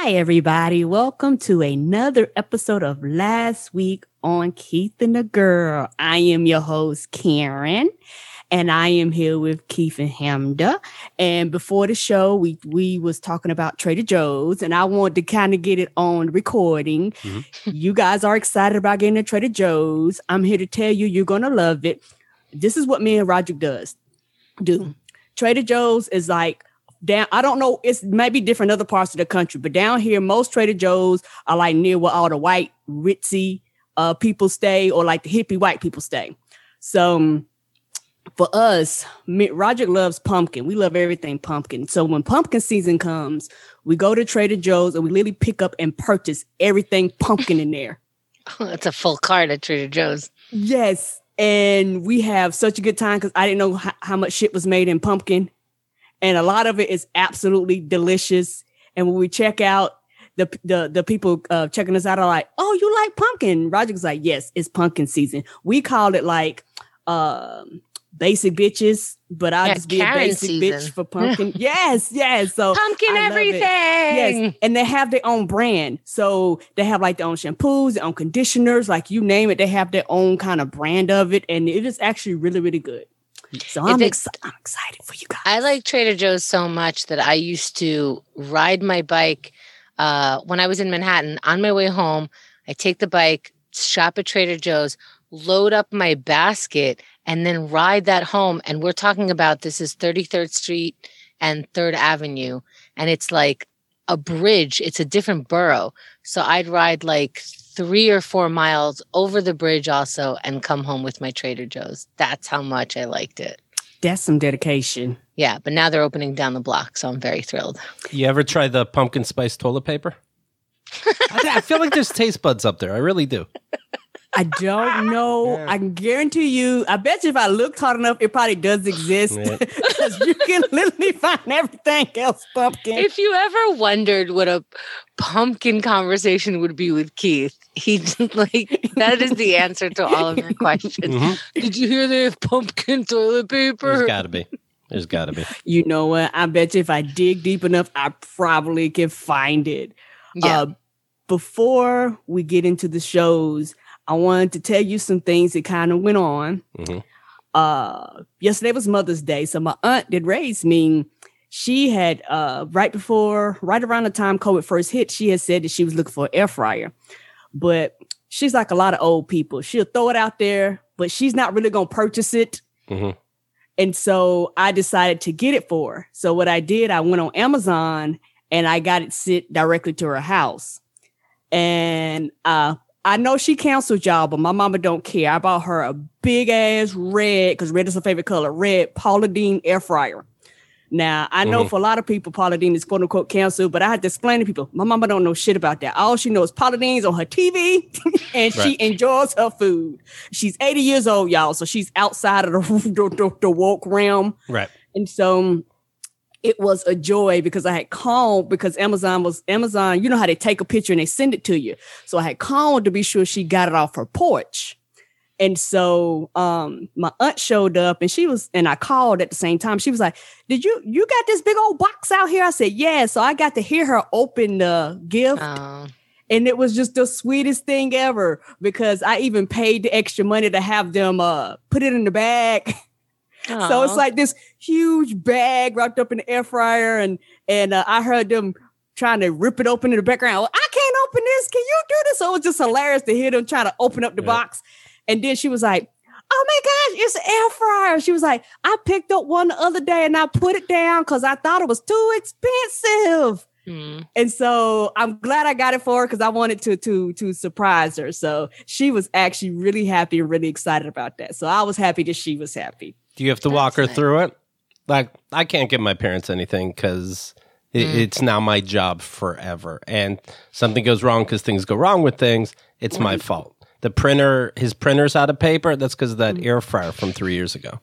Hi, everybody. Welcome to another episode of Last Week on Keith and the Girl. I am your host, Karen, and I am here with Keith and Hamda. And before the show, we was talking about Trader Joe's, and I wanted to kind of get it on recording. Mm-hmm. You guys are excited about getting to Trader Joe's. I'm here to tell you, you're going to love it. This is what me and Roger do. Trader Joe's is like, down, I don't know, it's maybe different in other parts of the country, but down here, most Trader Joe's are like near where all the white, ritzy people stay, or like the hippie white people stay. So for us, Roger loves pumpkin. We love everything pumpkin. So when pumpkin season comes, we go to Trader Joe's and we literally pick up and purchase everything pumpkin in there. Oh, it's a full cart at Trader Joe's. Yes. And we have such a good time because I didn't know how much shit was made in pumpkin. And a lot of it is absolutely delicious. And when we check out, the people checking us out are like, "Oh, you like pumpkin?" Roger's like, "Yes, it's pumpkin season." We call it like basic bitches, but I'll just be Karen a basic season. Bitch for pumpkin. Yes. So pumpkin everything. Yes, and they have their own brand. So they have like their own shampoos, their own conditioners, like you name it. They have their own kind of brand of it, and it is actually really, really good. So I'm excited for you guys. I like Trader Joe's so much that I used to ride my bike when I was in Manhattan. On my way home, I take the bike, shop at Trader Joe's, load up my basket, and then ride that home. And we're talking about this is 33rd Street and 3rd Avenue. And it's like a bridge. It's a different borough. So I'd ride like 3 or 4 miles over the bridge also and come home with my Trader Joe's. That's how much I liked it. That's some dedication. Yeah, but now they're opening down the block, so I'm very thrilled. You ever try the pumpkin spice toilet paper? I feel like there's taste buds up there. I really do. I don't know. Yeah. I can guarantee you. I bet you if I looked hard enough, it probably does exist. Because you can literally find everything else pumpkin. If you ever wondered what a pumpkin conversation would be with Keith, he like that is the answer to all of your questions. Mm-hmm. Did you hear they have pumpkin toilet paper? There's got to be. You know what? I bet you if I dig deep enough, I probably can find it. Yeah. Before we get into the shows, I wanted to tell you some things that kind of went on. Mm-hmm. Yesterday was Mother's Day. So my aunt did raise me. She had, right around the time COVID first hit, she had said that she was looking for an air fryer. But she's like a lot of old people. She'll throw it out there, but she's not really going to purchase it. Mm-hmm. And so I decided to get it for her. So what I did, I went on Amazon and I got it sent directly to her house. And, I know she canceled y'all, but my mama don't care. I bought her a big ass red, because red is her favorite color, red Paula Deen air fryer. Now, I know for a lot of people, Paula Deen is quote unquote canceled, but I had to explain to people, my mama don't know shit about that. All she knows is Paula Deen's on her TV and she enjoys her food. She's 80 years old, y'all. So she's outside of the woke realm. Right. And so it was a joy because I had called because Amazon, you know how they take a picture and they send it to you. So I had called to be sure she got it off her porch. And so my aunt showed up and I called at the same time. She was like, "Did you got this big old box out here?" I said, "Yeah." So I got to hear her open the gift. Oh. And it was just the sweetest thing ever because I even paid the extra money to have them put it in the bag. Aww. So it's like this huge bag wrapped up in the air fryer. And I heard them trying to rip it open in the background. Well, "I can't open this. Can you do this?" So it was just hilarious to hear them trying to open up the box. And then she was like, "Oh my gosh, it's an air fryer." She was like, "I picked up one the other day and I put it down because I thought it was too expensive." Mm. And so I'm glad I got it for her because I wanted to surprise her. So she was actually really happy and really excited about that. So I was happy that she was happy. Do you have to walk her through it? Like, I can't give my parents anything because it's now my job forever. And something goes wrong because things go wrong with things. It's my fault. His printer's out of paper. That's because of that air fryer from 3 years ago.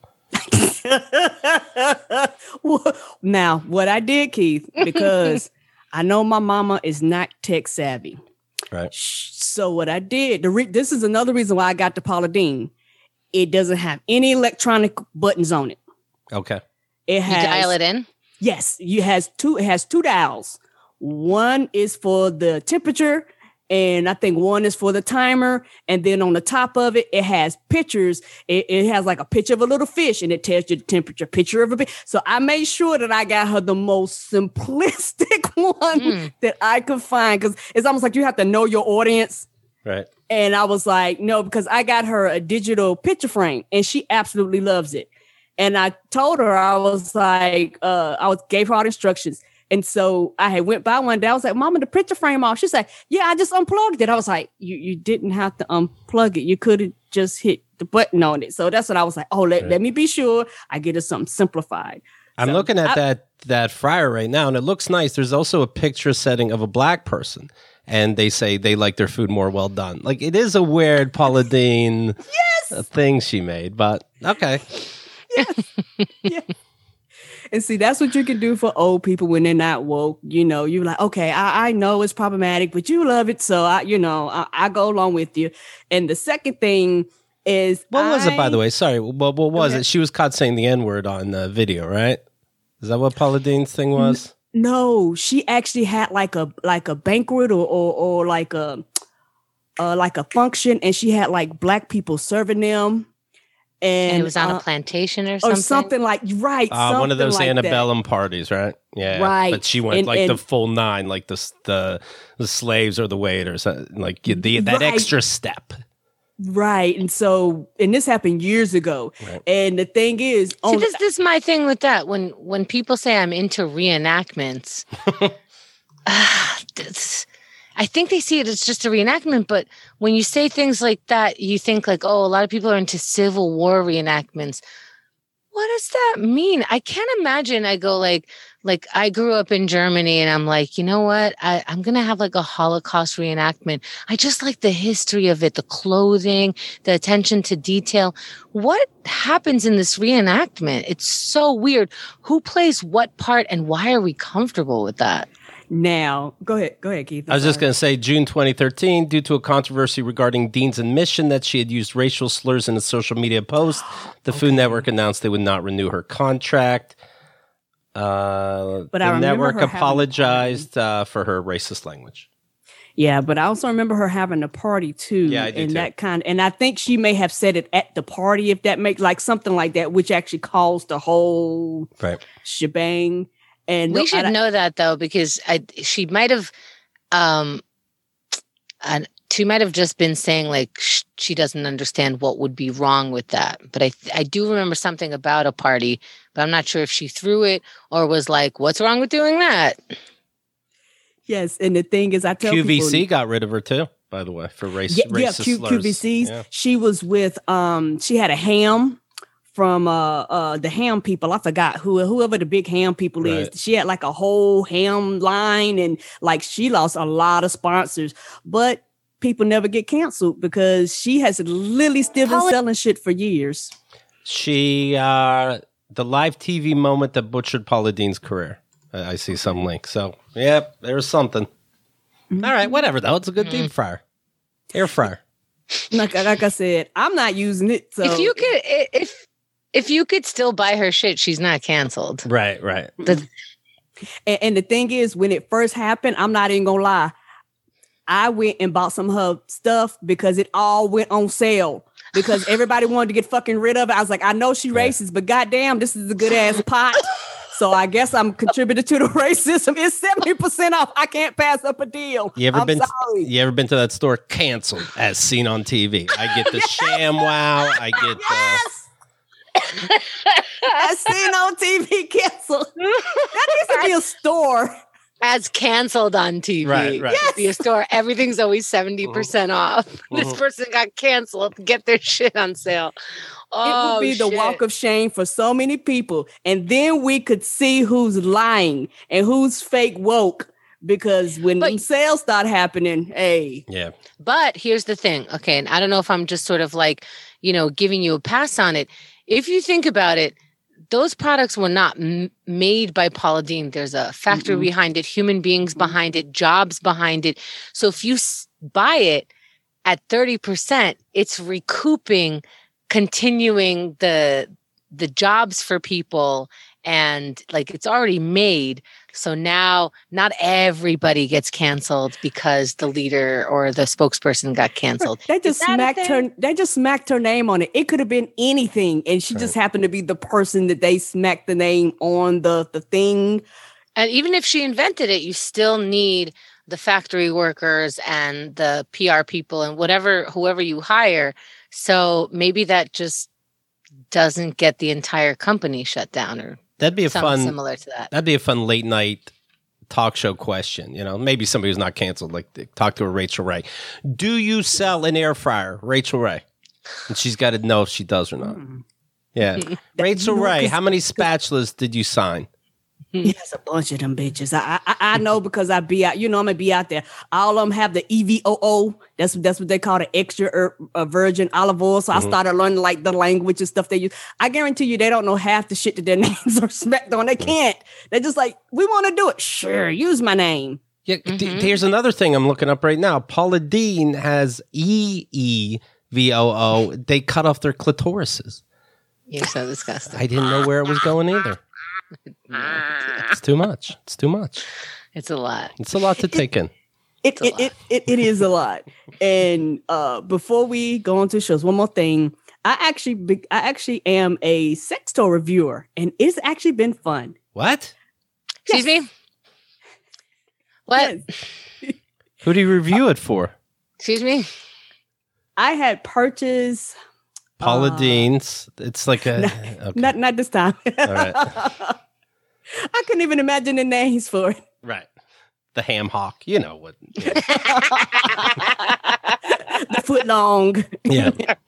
Now, what I did, Keith, because I know my mama is not tech savvy. Right. So what I did, this is another reason why I got the Paula Deen. It doesn't have any electronic buttons on it. Okay. It has, you dial it in? Yes. It has two dials. One is for the temperature, and I think one is for the timer. And then on the top of it, it has pictures. It has like a picture of a little fish, and it tells you the temperature, picture of a fish. So I made sure that I got her the most simplistic one that I could find, because it's almost like you have to know your audience. Right. And I was like, no, because I got her a digital picture frame, and she absolutely loves it. And I told her, I was like, gave her all the instructions. And so I had went by one day. I was like, Mama, the picture frame off. She's like, yeah, I just unplugged it. I was like, you didn't have to unplug it. You could have just hit the button on it. So that's what I was like, let me be sure I get her something simplified. I'm looking at that fryer right now, and it looks nice. There's also a picture setting of a black person, and they say they like their food more well done. Like, it is a weird Paula Deen thing she made, but okay. Yeah. And see, that's what you can do for old people when they're not woke. You know, you're like, okay, I know it's problematic, but you love it. So I go along with you. And the second thing is, what was it, by the way? Sorry. What was it? She was caught saying the N-word on the video, right? Is that what Paula Deen's thing was? No, she actually had like a banquet or like a function, and she had like black people serving them. And it was on a plantation or something? Or something like, right. One of those like antebellum parties, right? Yeah. Right. But she went the full nine, like the slaves or the waiters, like that extra step. Right. And so, and this happened years ago. Right. And the thing is... See, this is my thing with that. When people say I'm into reenactments, I think they see it as just a reenactment, but when you say things like that, you think like, oh, a lot of people are into Civil War reenactments. What does that mean? I can't imagine. I go like I grew up in Germany, and I'm like, you know what? I'm going to have like a Holocaust reenactment. I just like the history of it, the clothing, the attention to detail. What happens in this reenactment? It's so weird. Who plays what part, and why are we comfortable with that? Now, go ahead, Keith. I was just going to say, June 2013, due to a controversy regarding Deen's admission that she had used racial slurs in a social media post, the Food Network announced they would not renew her contract. But the network apologized for her racist language. Yeah, but I also remember her having a party too. Yeah, I do too. And I think she may have said it at the party, if that makes like something like that, which actually caused the whole shebang. And we should know that though, because she might have, she might have just been saying like she doesn't understand what would be wrong with that. But I do remember something about a party, but I'm not sure if she threw it or was like, "What's wrong with doing that?" Yes, and the thing is, I tell QVC people, got rid of her too, by the way, for racist slurs. QVC's. Yeah. She was with she had a ham from the ham people. I forgot whoever the big ham people is. She had like a whole ham line, and like she lost a lot of sponsors, but people never get canceled because she has literally still been selling shit for years. She the live TV moment that butchered Paula Deen's career. I see some link. So yeah, there's something. Mm-hmm. All right, whatever though. It's a good deep fryer. Air fryer. Like I said, I'm not using it. So if you could still buy her shit, she's not canceled. Right. And the thing is, when it first happened, I'm not even gonna lie, I went and bought some of her stuff because it all went on sale because everybody wanted to get fucking rid of it. I was like, I know she racist, but goddamn, this is a good ass pot. So I guess I'm contributing to the racism. It's 70% off. I can't pass up a deal. You ever been to that store? Canceled as seen on TV. I get the ShamWow. I get as seen on TV. Canceled. That needs to be a store. As canceled on TV. Right. Yes. Be a store. Everything's always 70% off. This person got canceled. Get their shit on sale. It would be the walk of shame for so many people. And then we could see who's lying and who's fake woke. Because when them sales start happening, hey. Yeah. But here's the thing. Okay. And I don't know if I'm just sort of like, giving you a pass on it. If you think about it, those products were not made by Paula Deen. There's a factory behind it, human beings behind it, jobs behind it. So if you buy it at 30%, it's recouping, continuing the jobs for people and like it's already made. So now not everybody gets canceled because the leader or the spokesperson got canceled. They just smacked her name on it. It could have been anything, and she just happened to be the person that they smacked the name on the thing. And even if she invented it, you still need the factory workers and the PR people and whoever you hire. So maybe that just doesn't get the entire company shut down, or that'd be similar to that. That'd be a fun late night talk show question. Maybe somebody who's not canceled, like talk to a Rachel Ray. Do you sell an air fryer, Rachel Ray? And she's got to know if she does or not. Yeah, Rachel Ray, how many spatulas did you sign? Yes, a bunch of them bitches. I know because I be out. I'm gonna be out there. All of them have the EVOO. That's what they call the extra virgin olive oil. So I started learning like the language and stuff they use. I guarantee you, they don't know half the shit that their names are smacked on. They can't. They're just like, we want to do it. Sure, use my name. Yeah. Here's another thing I'm looking up right now. Paula Deen has EEVOO. They cut off their clitorises. You're so disgusting. I didn't know where it was going either. It's too much. It's too much. It's a lot. It's a lot to take in. It is a lot. And before we go on to shows, one more thing. I actually am a sex toy reviewer, and it's actually been fun. What? Excuse me? What? Yes. Who do you review it for? Excuse me? I had purchased Paula Deen's. It's like a okay. Not this time. All right. I couldn't even imagine the names for it. Right. The ham hock. You know what. Yeah. The foot long. Yeah.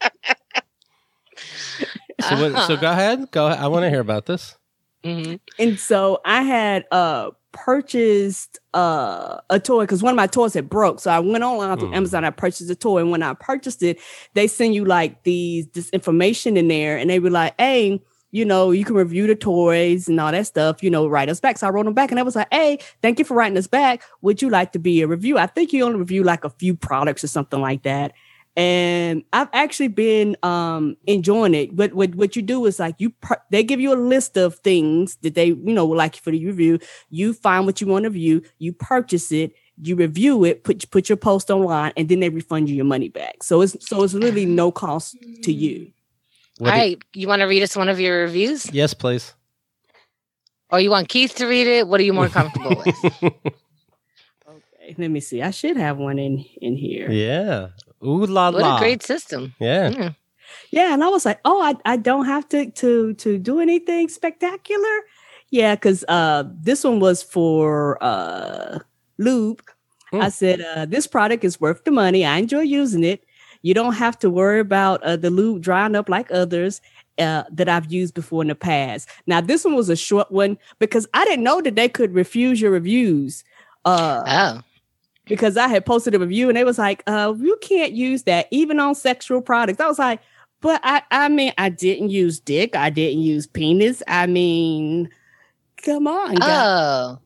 So go ahead. I want to hear about this. Mm-hmm. And so I had purchased a toy because one of my toys had broke. So I went online to Amazon. I purchased a toy, and when I purchased it, they send you like this information in there, and they were like, "Hey, you can review the toys and all that stuff. Write us back." So I wrote them back, and I was like, "Hey, thank you for writing us back. Would you like to be a review?" I think you only review like a few products or something like that. And I've actually been enjoying it. But what you do is like they give you a list of things that they would like for the review. You find what you want to view, you purchase it, you review it, put your post online, and then they refund you your money back. So it's really no cost to you. All right, you want to read us one of your reviews? Yes, please. Or you want Keith to read it? What are you more comfortable with? Okay, let me see. I should have one in here. Yeah. Ooh la la! What a great system. Yeah. Yeah, and I was like, oh, I don't have to do anything spectacular. Yeah, because this one was for lube. I said, this product is worth the money. I enjoy using it. You don't have to worry about the lube drying up like others that I've used before in the past. Now, this one was a short one because I didn't know that they could refuse your reviews. Because I had posted a review and they was like, you can't use that even on sexual products. I was like, but I mean, I didn't use dick. I didn't use penis. I mean, come on. Oh.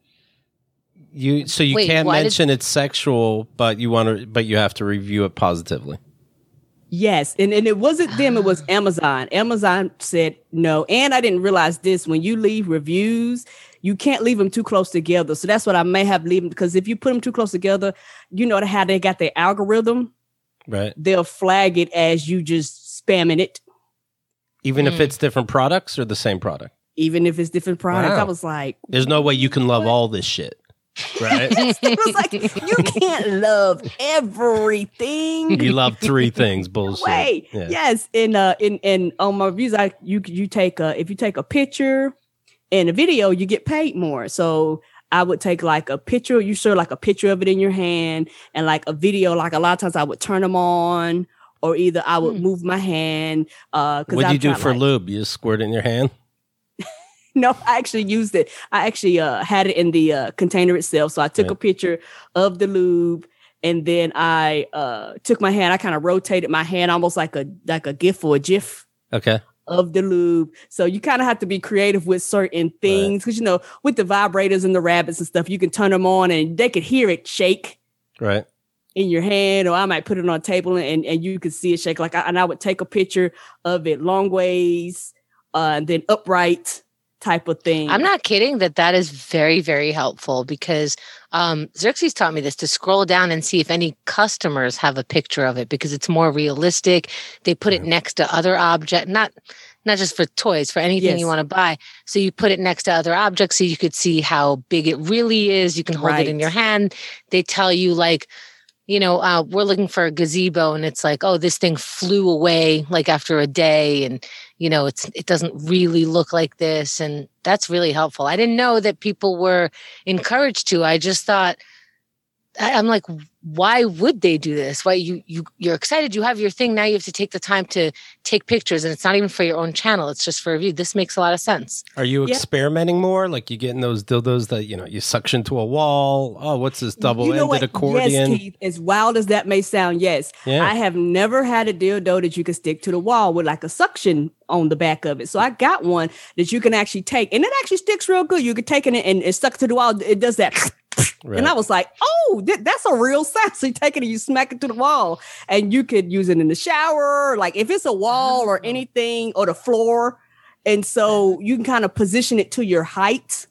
You can't mention it's sexual, but you have to review it positively. Yes. And it wasn't them, it was Amazon. Amazon said no. And I didn't realize this. When you leave reviews, you can't leave them too close together. So that's what I may have leave them, because if you put them too close together, you know how they got their algorithm. Right. They'll flag it as you just spamming it. Even if it's different products or the same product? Even if it's different products. Wow. I was like, there's no way you can love all this shit. Right? It was like, you can't love everything. You love three things. Bullshit. Wait, yeah. Yes. In on my reviews, you take if you take a picture and a video, you get paid more. So I would take like a picture, you show like a picture of it in your hand, and like a video, like a lot of times I would turn them on, or either I would move my hand. What do you do for lube? You just squirt it in your hand? No, I actually used it. I actually had it in the container itself. So I took a picture of the lube, and then I took my hand. I kind of rotated my hand almost like a GIF or a GIF. Okay. Of the lube. So you kind of have to be creative with certain things, because with the vibrators and the rabbits and stuff, you can turn them on and they could hear it shake. Right. In your hand, or I might put it on a table and you could see it shake. And I would take a picture of it long ways, and then upright, type of thing. I'm not kidding that is very, very helpful because Xerxes taught me this, to scroll down and see if any customers have a picture of it because it's more realistic. They put it next to other objects, not just for toys, for anything you want to buy. So you put it next to other objects so you could see how big it really is. You can hold it in your hand. They tell you like, we're looking for a gazebo and it's like, oh, this thing flew away like after a day and, it doesn't really look like this. And that's really helpful. I didn't know that people were encouraged to. I just thought, I'm like, why would they do this? Why you're excited, you have your thing, now you have to take the time to take pictures, and it's not even for your own channel, it's just for review. This makes a lot of sense. Are you experimenting more? Like you getting those dildos that you suction to a wall? Oh, what's this double-ended accordion? Yes, Keith, as wild as that may sound, yes. Yeah. I have never had a dildo that you can stick to the wall with like a suction on the back of it. So I got one that you can actually take, and it actually sticks real good. You can take it and it's stuck to the wall. It does that. Right. And I was like, oh, that's a real sound. So you take it and you smack it to the wall, and you could use it in the shower, like if it's a wall or anything, or the floor. And so you can kind of position it to your height,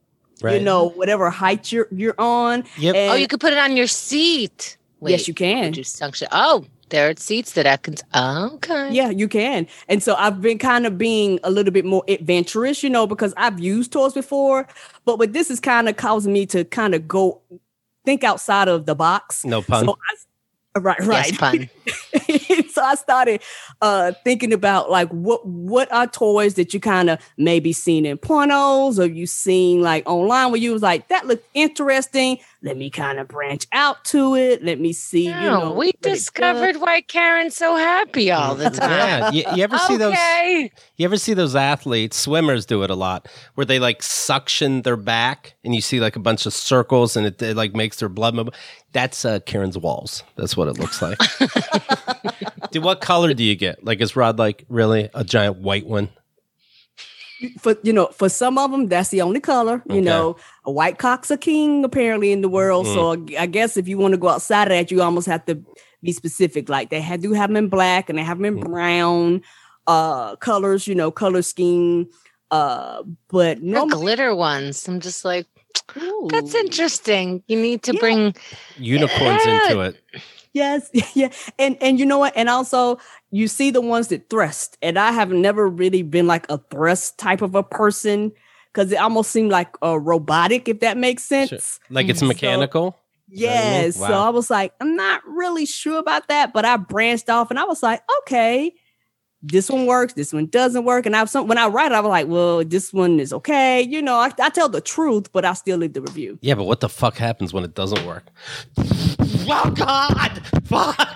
whatever height you're on. Yep. And you could put it on your seat. Wait, yes, you can. You suction. Oh, there are seats that I can. Okay. Yeah, you can. And so I've been kind of being a little bit more adventurous, because I've used toys before, but this is kind of causing me to kind of go think outside of the box. No pun. So right. Yes, pun. So I started thinking about like what are toys that you kind of maybe seen in pornos, or you seen like online where you was like, that looked interesting. Let me kind of branch out to it. Let me see. We discovered why Karen's so happy all the time. Yeah, you ever see those? You ever see those athletes? Swimmers do it a lot, where they like suction their back, and you see like a bunch of circles, and it like makes their blood move. That's Karen's walls. That's what it looks like. Dude, what color do you get? Like, is Rod like really a giant white one? For some of them, that's the only color. Okay. A white cock's a king apparently in the world. So I guess if you want to go outside of that, you almost have to be specific. Like they do have them in black, and they have them in brown colors. Color scheme. But no glitter ones. I'm just like, that's interesting. You need to bring unicorns into it. Yes. Yeah. And you know what? And also you see the ones that thrust, and I have never really been like a thrust type of a person, because it almost seemed like robotic, if that makes sense. Sure. Like it's mechanical. Yes. Wow. So I was like, I'm not really sure about that, but I branched off and I was like, okay, this one works, this one doesn't work. And when I write it, I was like, well, this one is okay. I tell the truth, but I still leave the review. Yeah, but what the fuck happens when it doesn't work? Oh, God! Fuck!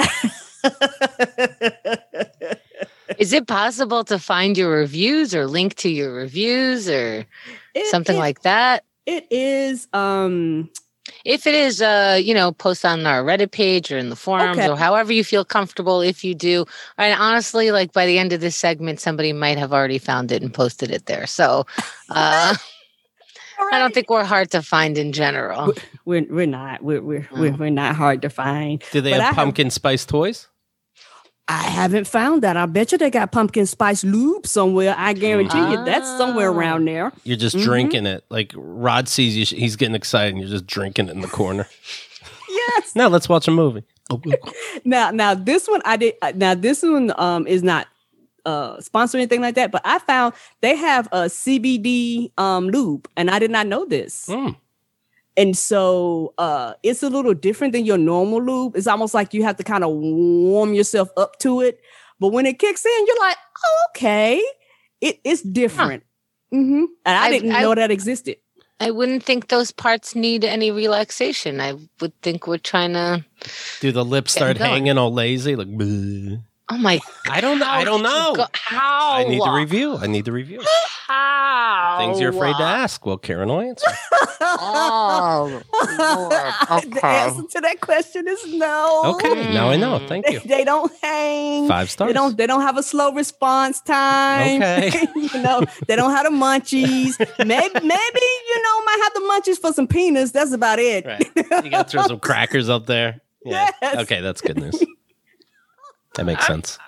Is it possible to find your reviews or link to your reviews or something like that? It is. If it is, post on our Reddit page or in the forums or however you feel comfortable. If you do, and honestly, like by the end of this segment, somebody might have already found it and posted it there. So, I don't think we're hard to find in general. We're not. We're not hard to find. Do they have pumpkin spice toys? I haven't found that. I bet you they got pumpkin spice lube somewhere. I guarantee you that's somewhere around there. You're just drinking it. Like Rod sees you, he's getting excited, and you're just drinking it in the corner. Yes. Now let's watch a movie. Now this one I did. Now this one is not sponsored or anything like that. But I found they have a CBD lube, and I did not know this. And so it's a little different than your normal lube. It's almost like you have to kind of warm yourself up to it. But when it kicks in, you're like, oh, okay. It's different. Huh. Mm-hmm. And I didn't know that existed. I wouldn't think those parts need any relaxation. I would think we're trying to... Do the lips start hanging all lazy? Like, bleh. Oh my! I don't know. How? I need the review. How? Things you're afraid to ask. Well, Karen will answer. Oh, Lord. Okay. The answer to that question is no. Okay, now I know. Thank you. They don't hang. 5 stars. They don't have a slow response time. Okay. They don't have the munchies. Maybe might have the munchies for some peanuts. That's about it. Right. You got to throw some crackers up there. Yeah. Yes. Okay, that's good news. That makes sense.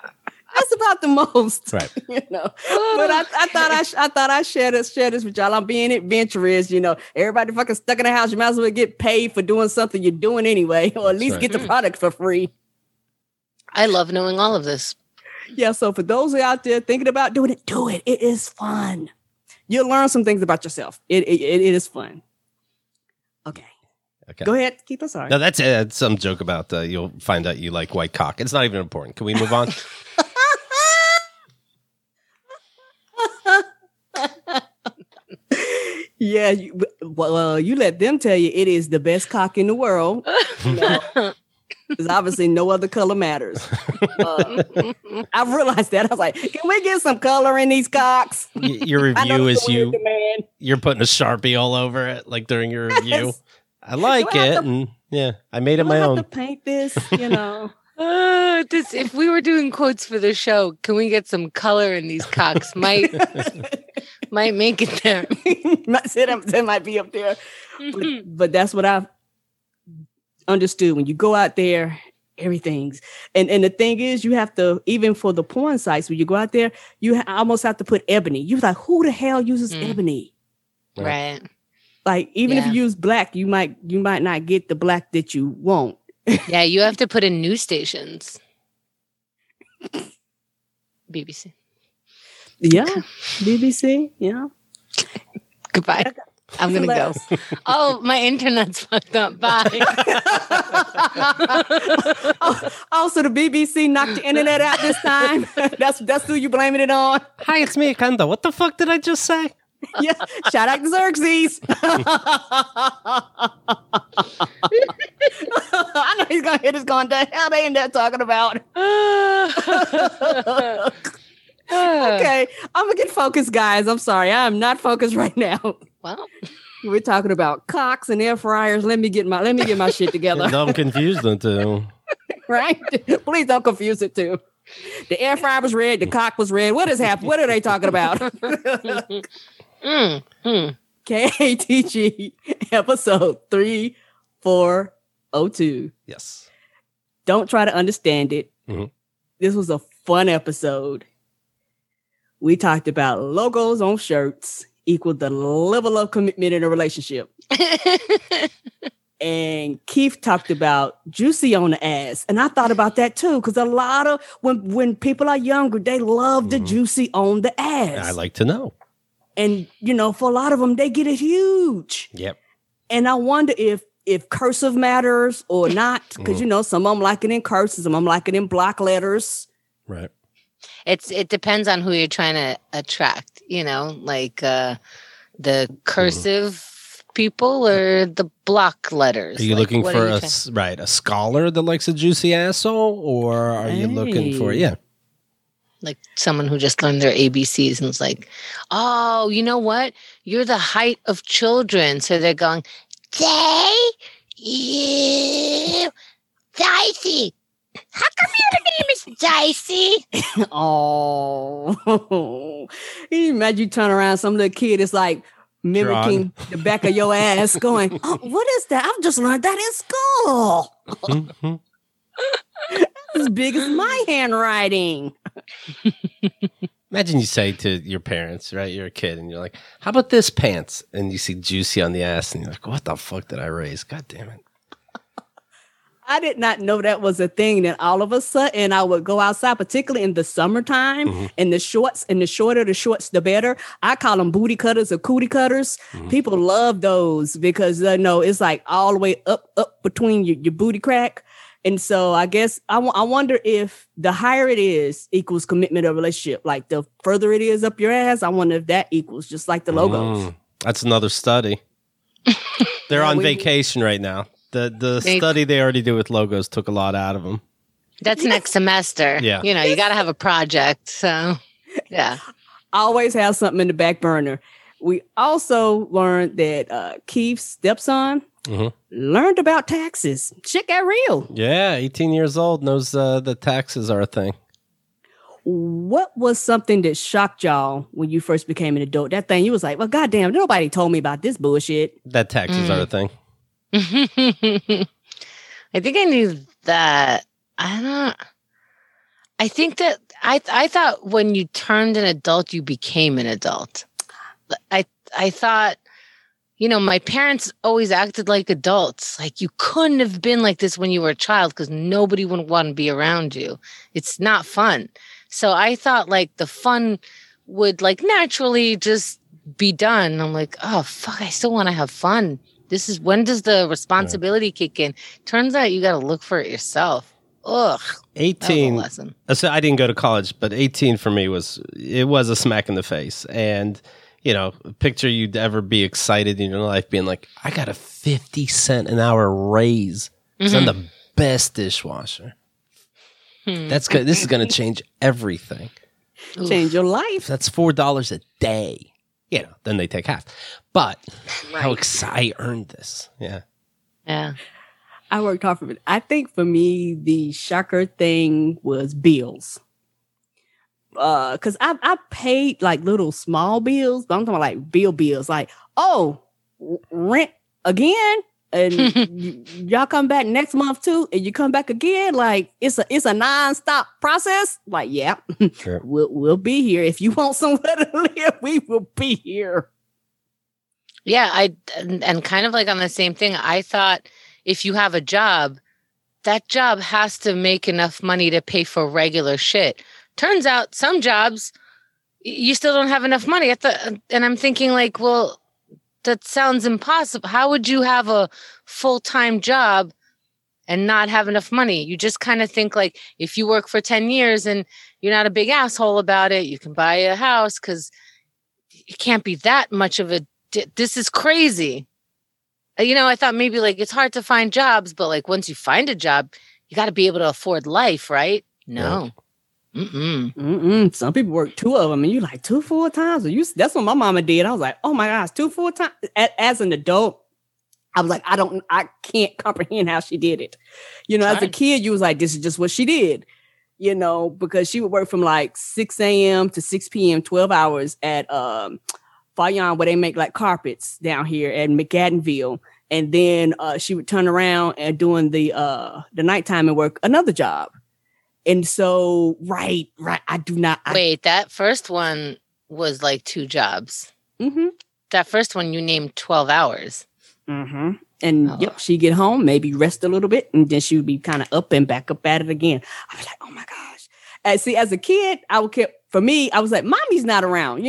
That's about the most, Right. you know. But I thought I share this with y'all. I'm being adventurous, you know. Everybody fucking stuck in the house. You might as well get paid for doing something you're doing anyway, or at least get the product for free. I love knowing all of this. Yeah. So for those who are out there thinking about doing it, do it. It is fun. You'll learn some things about yourself. It is fun. Okay. Go ahead. Keep us on. No, that's some joke about you'll find out you like white cock. It's not even important. Can we move on? Yeah, you let them tell you it is the best cock in the world. Because obviously no other color matters. I've realized that. I was like, can we get some color in these cocks? Your review is you're putting a Sharpie all over it, like during your review. Yes. I like it, and yeah, I made it my own. To paint this, you know. If we were doing quotes for the show, can we get some color in these cocks? Might make it there. That might be up there. But that's what I've understood. When you go out there, everything's and the thing is, you have to, even for the porn sites, when you go out there, you almost have to put ebony. You're like, who the hell uses ebony? Right. Like, even if you use black, you might not get the black that you want. Yeah, you have to put in news stations. BBC. Yeah. BBC. Yeah. Goodbye. I'm going to go. Oh, my internet's fucked up. Bye. So the BBC knocked the internet out this time. That's who you blaming it on. Hi, it's me, Kanda. What the fuck did I just say? Yeah, shout out to Xerxes. I know he's gonna hit us going, the hell they in there talking about? Okay, I'm gonna get focused, guys. I'm sorry, I am not focused right now. Well, we're talking about cocks and air fryers. Let me get my shit together. I'm confused too. Right? Please don't confuse it too. The air fryer was red. The cock was red. What has happened? What are they talking about? KATG episode 3402. Yes. Don't try to understand it. Mm-hmm. This was a fun episode. We talked about logos on shirts equal the level of commitment in a relationship. And Keith talked about juicy on the ass. And I thought about that too, because a lot of when people are younger, they love the juicy on the ass. I like to know. And, you know, for a lot of them, they get it huge. Yep. And I wonder if cursive matters or not, because, you know, some of them like it in cursive, some of them like it in block letters. Right. It depends on who you're trying to attract, you know, like the cursive people or the block letters. Are you looking for a scholar that likes a juicy asshole, or are you looking for like someone who just learned their ABCs and was like, oh, you know what? You're the height of children. So they're going, you, Dicey. How come your name is Dicey? Oh. Can you imagine you turn around, some little kid is like mimicking the back of your ass going, oh, what is that? I've just learned that in school. As big as my handwriting. Imagine you say to your parents, right? You're a kid and you're like, how about this pants? And you see juicy on the ass and you're like, what the fuck did I raise? God damn it. I did not know that was a thing. That all of a sudden I would go outside, particularly in the summertime, and the shorts, and the shorter the shorts, the better. I call them booty cutters or cootie cutters. People love those because it's like all the way up between your booty crack. And so I guess I wonder if the higher it is equals commitment of relationship. Like the further it is up your ass, I wonder if that equals just like the logos. That's another study. They're on vacation right now. The study they already do with logos took a lot out of them. That's next semester. Yeah. You know, you got to have a project. So, yeah. Always have something in the back burner. We also learned that Keith's stepson learned about taxes. Shit got real. Yeah, 18 years old, knows the taxes are a thing. What was something that shocked y'all when you first became an adult? That thing you was like, well, goddamn, nobody told me about this bullshit. That taxes are a thing. I think I knew that. I think that I thought when you turned an adult, you became an adult. I thought, my parents always acted like adults. Like, you couldn't have been like this when you were a child because nobody would want to be around you. It's not fun. So I thought like the fun would like naturally just be done. And I'm like, oh, fuck, I still want to have fun. When does the responsibility kick in? Turns out you got to look for it yourself. Ugh. 18. Lesson. So I didn't go to college, but 18 for me was a smack in the face. And, picture you'd ever be excited in your life being like, I got a 50-cent an hour raise because I'm the best dishwasher. That's good. This is going to change everything. Change your life. That's $4 a day. Then they take half. But how excited I earned this. Yeah. Yeah. I worked hard for it. I think for me, the shocker thing was bills. Because I paid like little small bills, but I'm talking about like bills. Like, rent again? And y'all come back next month too, and you come back again. Like it's a nonstop process. Like, yeah, sure. we'll be here if you want somewhere to live. We will be here. Yeah, and kind of like on the same thing. I thought if you have a job, that job has to make enough money to pay for regular shit. Turns out some jobs you still don't have enough money. And I'm thinking like, well, that sounds impossible. How would you have a full-time job and not have enough money? You just kind of think like if you work for 10 years and you're not a big asshole about it, you can buy a house because it can't be that much of a, this is crazy. I thought maybe like it's hard to find jobs, but like once you find a job, you got to be able to afford life, right? No. Some people work two of them and you like 2 full times. That's what my mama did. I was like, oh my gosh, 2 full times. As an adult, I was like, I can't comprehend how she did it. As a kid, you was like, this is just what she did. Because she would work from like 6 a.m. to 6 p.m., 12 hours at Fayon, where they make like carpets down here at McAdenville. And then she would turn around and doing the nighttime and work another job. And so, right. I do not. Wait, that first one was like 2 jobs. Mm-hmm. That first one you named 12 hours. Mm-hmm. And yep, she'd get home, maybe rest a little bit, and then she would be kind of up and back up at it again. I was like, oh my gosh. And see, as a kid, for me, I was like, mommy's not around,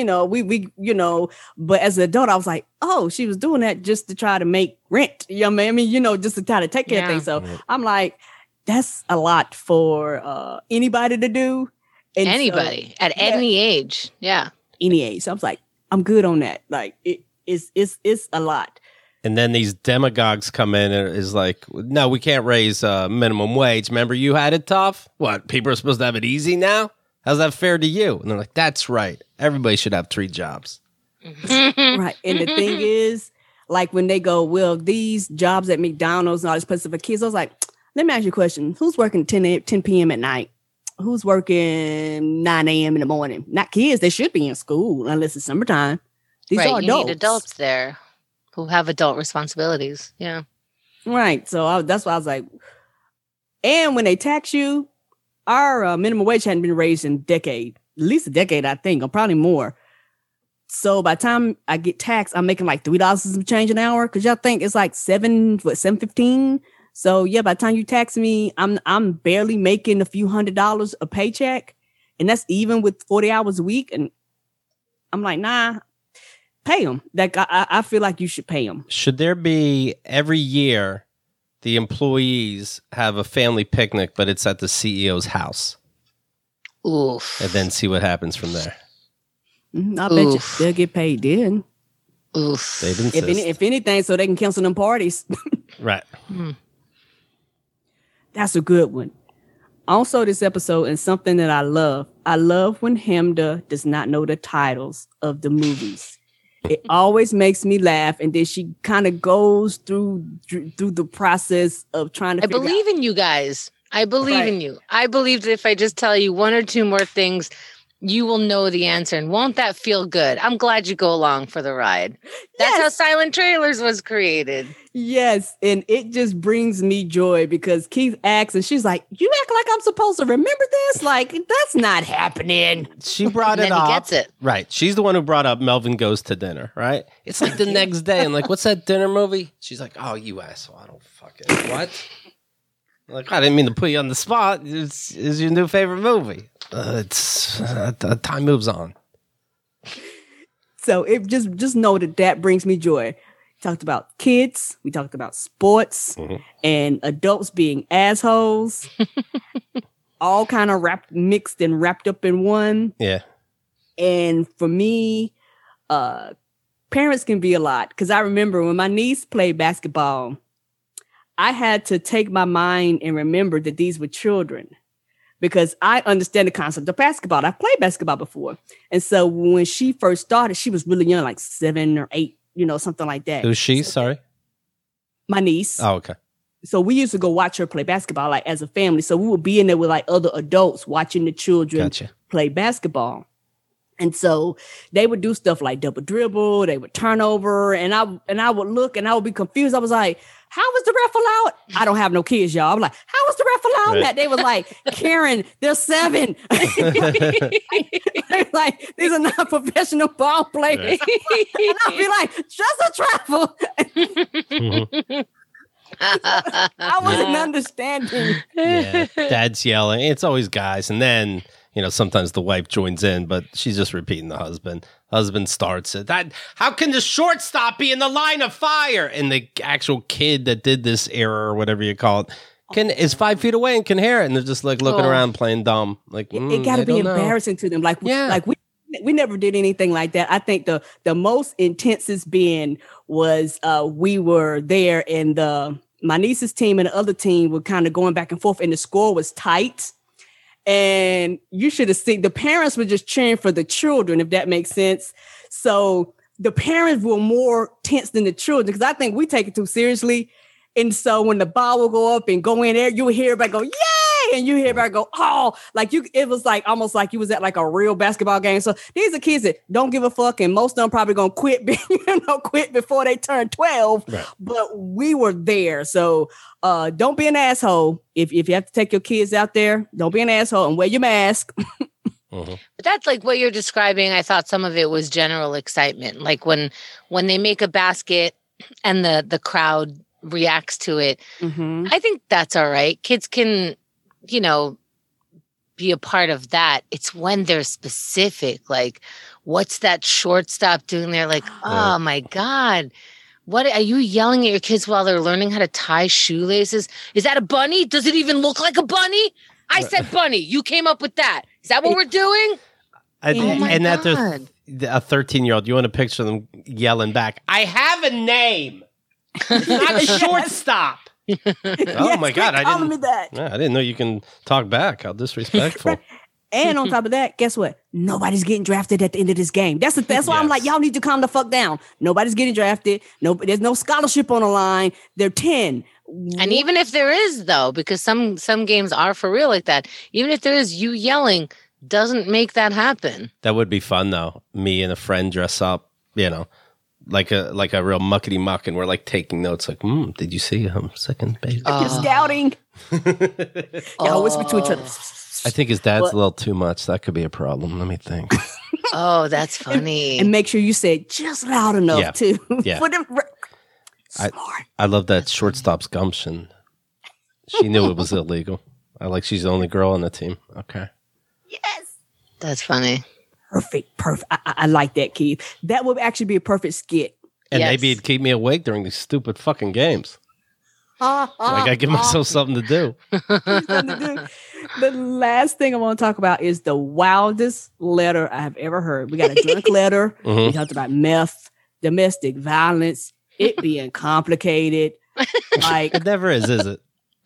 but as an adult, I was like, oh, she was doing that just to try to make rent. You know what I mean? Just to try to take care of things. So I'm like, that's a lot for anybody to do. And anybody at any age. Yeah. Any age. So I was like, I'm good on that. Like it's a lot. And then these demagogues come in and is like, no, we can't raise minimum wage. Remember, you had it tough? What, people are supposed to have it easy now? How's that fair to you? And they're like, that's right. Everybody should have 3 jobs. Right. And the thing is, like when they go, well, these jobs at McDonald's and all this places for kids, I was like, let me ask you a question. Who's working 10 p.m. at night? Who's working 9 a.m. in the morning? Not kids. They should be in school unless it's summertime. These are adults. You need adults there who have adult responsibilities. Yeah. Right. So that's why I was like, and when they tax you, our minimum wage hadn't been raised in at least a decade, I think, or probably more. So by the time I get taxed, I'm making like $3 and some change an hour. Cause y'all think it's like $7.15. So yeah, by the time you tax me, I'm barely making a few $100s a paycheck. And that's even with 40 hours a week. And I'm like, nah, pay them. Like I feel like you should pay them. Should there be every year the employees have a family picnic, but it's at the CEO's house? Oof. And then see what happens from there. I bet you they'll get paid then. Oof. They've insisted. If anything, so they can cancel them parties. Right. That's a good one. Also, this episode is something that I love. I love when Hemda does not know the titles of the movies. It always makes me laugh, and then she kind of goes through the process of trying to. I believe in you guys. I believe in you. I believe that if I just tell you 1 or 2 more things, you will know the answer. And won't that feel good? I'm glad you go along for the ride. That's how Silent Trailers was created. Yes. And it just brings me joy because Keith asks and she's like, you act like I'm supposed to remember this? Like, that's not happening. She brought it up. He gets it. Right. She's the one who brought up Melvin Goes to Dinner, right? It's like the next day. And like, what's that dinner movie? She's like, oh, you asshole. I don't fucking, what? Like, I didn't mean to put you on the spot. It's your new favorite movie. Time moves on. So it just know that brings me joy. We talked about kids. We talked about sports and adults being assholes. All kind of mixed and wrapped up in one. Yeah. And for me, parents can be a lot. Because I remember when my niece played basketball, I had to take my mind and remember that these were children. Because I understand the concept of basketball. I've played basketball before. And so when she first started, she was really young, like 7 or 8, something like that. Who's she? Sorry? My niece. Oh, okay. So we used to go watch her play basketball, like as a family. So we would be in there with like other adults watching the children play basketball. And so they would do stuff like double dribble, they would turn over, and I would look and I would be confused. I was like, how was the ref allowed? I don't have no kids, y'all. I'm like, how was the ref allowed that? They was like, Karen, they're 7. They're like, these are not professional ball players. And I'd be like, just a travel. I wasn't understanding. Yeah, dad's yelling. It's always guys. And then, sometimes the wife joins in, but she's just repeating the husband. Husband starts it. How can the shortstop be in the line of fire? And the actual kid that did this error or whatever you call it is 5 feet away and can hear it. And they're just like looking around playing dumb. Like it got to be embarrassing to them. Like we never did anything like that. I think the most intensest being was we were there and my niece's team and the other team were kind of going back and forth and the score was tight. And you should have seen the parents were just cheering for the children, if that makes sense. So the parents were more tense than the children because I think we take it too seriously. And so when the ball will go up and go in there, you will hear everybody go, yay! And you hear everybody go, oh, it was like almost like you was at like a real basketball game. So these are kids that don't give a fuck, and most of them probably gonna quit before they turn 12. Right. But we were there. So don't be an asshole. If you have to take your kids out there, don't be an asshole and wear your mask. But that's like what you're describing. I thought some of it was general excitement. Like when they make a basket and the crowd reacts to it. I think that's all right. Kids can, be a part of that. It's when they're specific, like, what's that shortstop doing there? Like, oh my God. What are you yelling at your kids while they're learning how to tie shoelaces? Is that a bunny? Does it even look like a bunny? I said bunny. You came up with that. Is that what we're doing? And that there's a 13-year-old, you want to picture them yelling back, I have a name. It's not a shortstop. Oh my God! I didn't know you can talk back. How disrespectful! And on top of that, guess what? Nobody's getting drafted at the end of this game. That's why I'm like, y'all need to calm the fuck down. Nobody's getting drafted. There's no scholarship on the line. They're 10. And even if there is, though, because some games are for real like that. Even if there is, you yelling doesn't make that happen. That would be fun, though. Me and a friend dress up, like a real muckety muck, and we're like taking notes. Like, did you see second base? You're scouting. Y'all whisper to each other. I think his dad's a little too much. That could be a problem. Let me think. Oh, that's funny. And make sure you say it just loud enough too. Yeah. Smart. I love that shortstop's gumption. She knew it was illegal. She's the only girl on the team. Okay. Yes. That's funny. Perfect. I like that, Keith. That would actually be a perfect skit. And maybe it'd keep me awake during these stupid fucking games. I give myself something to do. The last thing I want to talk about is the wildest letter I have ever heard. We got a drunk letter. We talked about meth, domestic violence, it being complicated. Like it never is it?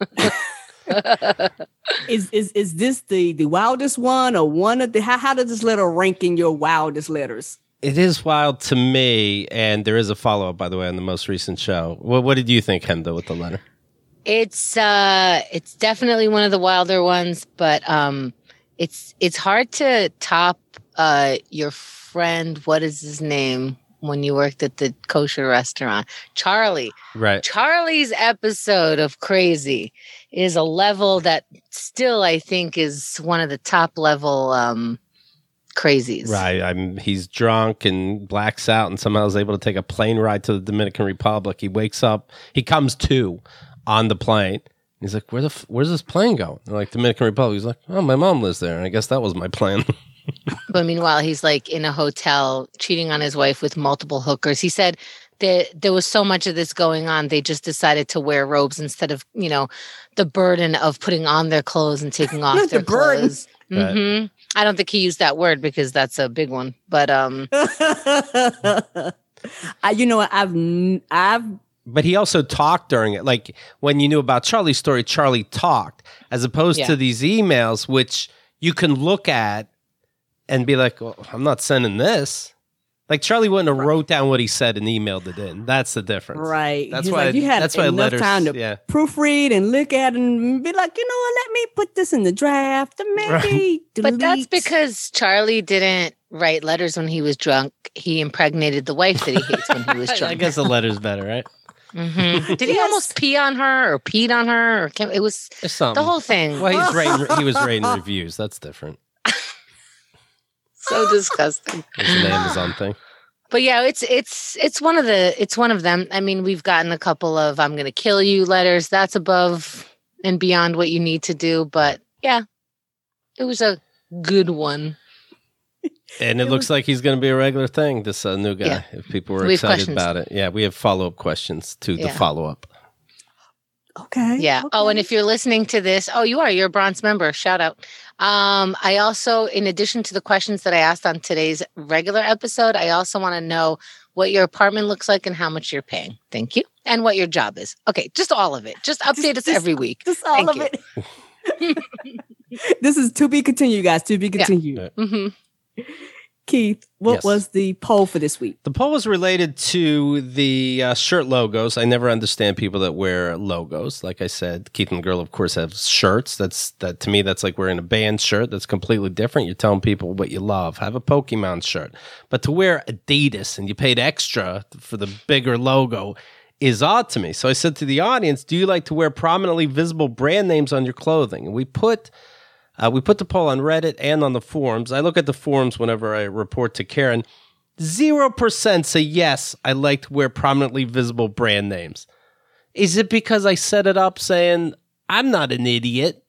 Is this the wildest one or one of the how does this letter rank in your wildest letters? It is wild to me, and there is a follow-up, by the way, on the most recent show. What did you think, Hemda, with the letter? It's definitely one of the wilder ones, but it's hard to top your friend, what is his name, when you worked at the kosher restaurant? Charlie. Right. Charlie's episode of Crazy is a level that still I think is one of the top level crazies. Right. He's drunk and blacks out and somehow is able to take a plane ride to the Dominican Republic. He wakes up, he comes to on the plane. He's like, where's this plane going? They're like, Dominican Republic. He's like, oh, my mom lives there. And I guess that was my plan. But meanwhile, he's like in a hotel cheating on his wife with multiple hookers. He said that there was so much of this going on. They just decided to wear robes instead of, the burden of putting on their clothes and taking off their clothes. Right. I don't think he used that word because that's a big one. But But he also talked during it. Like when you knew about Charlie's story, Charlie talked as opposed to these emails, which you can look at and be like, well, I'm not sending this. Like Charlie wouldn't have wrote down what he said and emailed it in. That's the difference. Right. That's He's why like, you had that's why enough letters, time to proofread and look at it and be like, let me put this in the draft and maybe delete. But that's because Charlie didn't write letters when he was drunk. He impregnated the wife that he hates when he was drunk. I guess the letter's better, right? Did he almost pee on her or peed on her? It was the whole thing. Well, he was rating reviews. That's different. So disgusting. It's an Amazon thing. But yeah, it's one of them. I mean, we've gotten a couple of "I'm going to kill you" letters. That's above and beyond what you need to do. But yeah, it was a good one. And it looks like he's going to be a regular thing. This new guy. Yeah. If people were excited about it, we have follow-up questions to the follow-up. Okay. Yeah. Okay. Oh, and if you're listening to this, you're a bronze member. Shout out. I also, in addition to the questions that I asked on today's regular episode, I also want to know what your apartment looks like and how much you're paying. Thank you. And what your job is. Okay. Just all of it. Just update us every week. Just all of it. This is to be continued, guys. To be continued. Yeah. Mm-hmm. Keith, what was the poll for this week? The poll was related to the shirt logos. I never understand people that wear logos. Like I said, Keith and the girl, of course, have shirts. That to me, that's like wearing a band shirt. That's completely different. You're telling people what you love. Have a Pokemon shirt. But to wear Adidas and you paid extra for the bigger logo is odd to me. So I said to the audience, do you like to wear prominently visible brand names on your clothing? And we put the poll on Reddit and on the forums. I look at the forums whenever I report to Karen. 0% say yes, I like to wear prominently visible brand names. Is it because I set it up saying I'm not an idiot?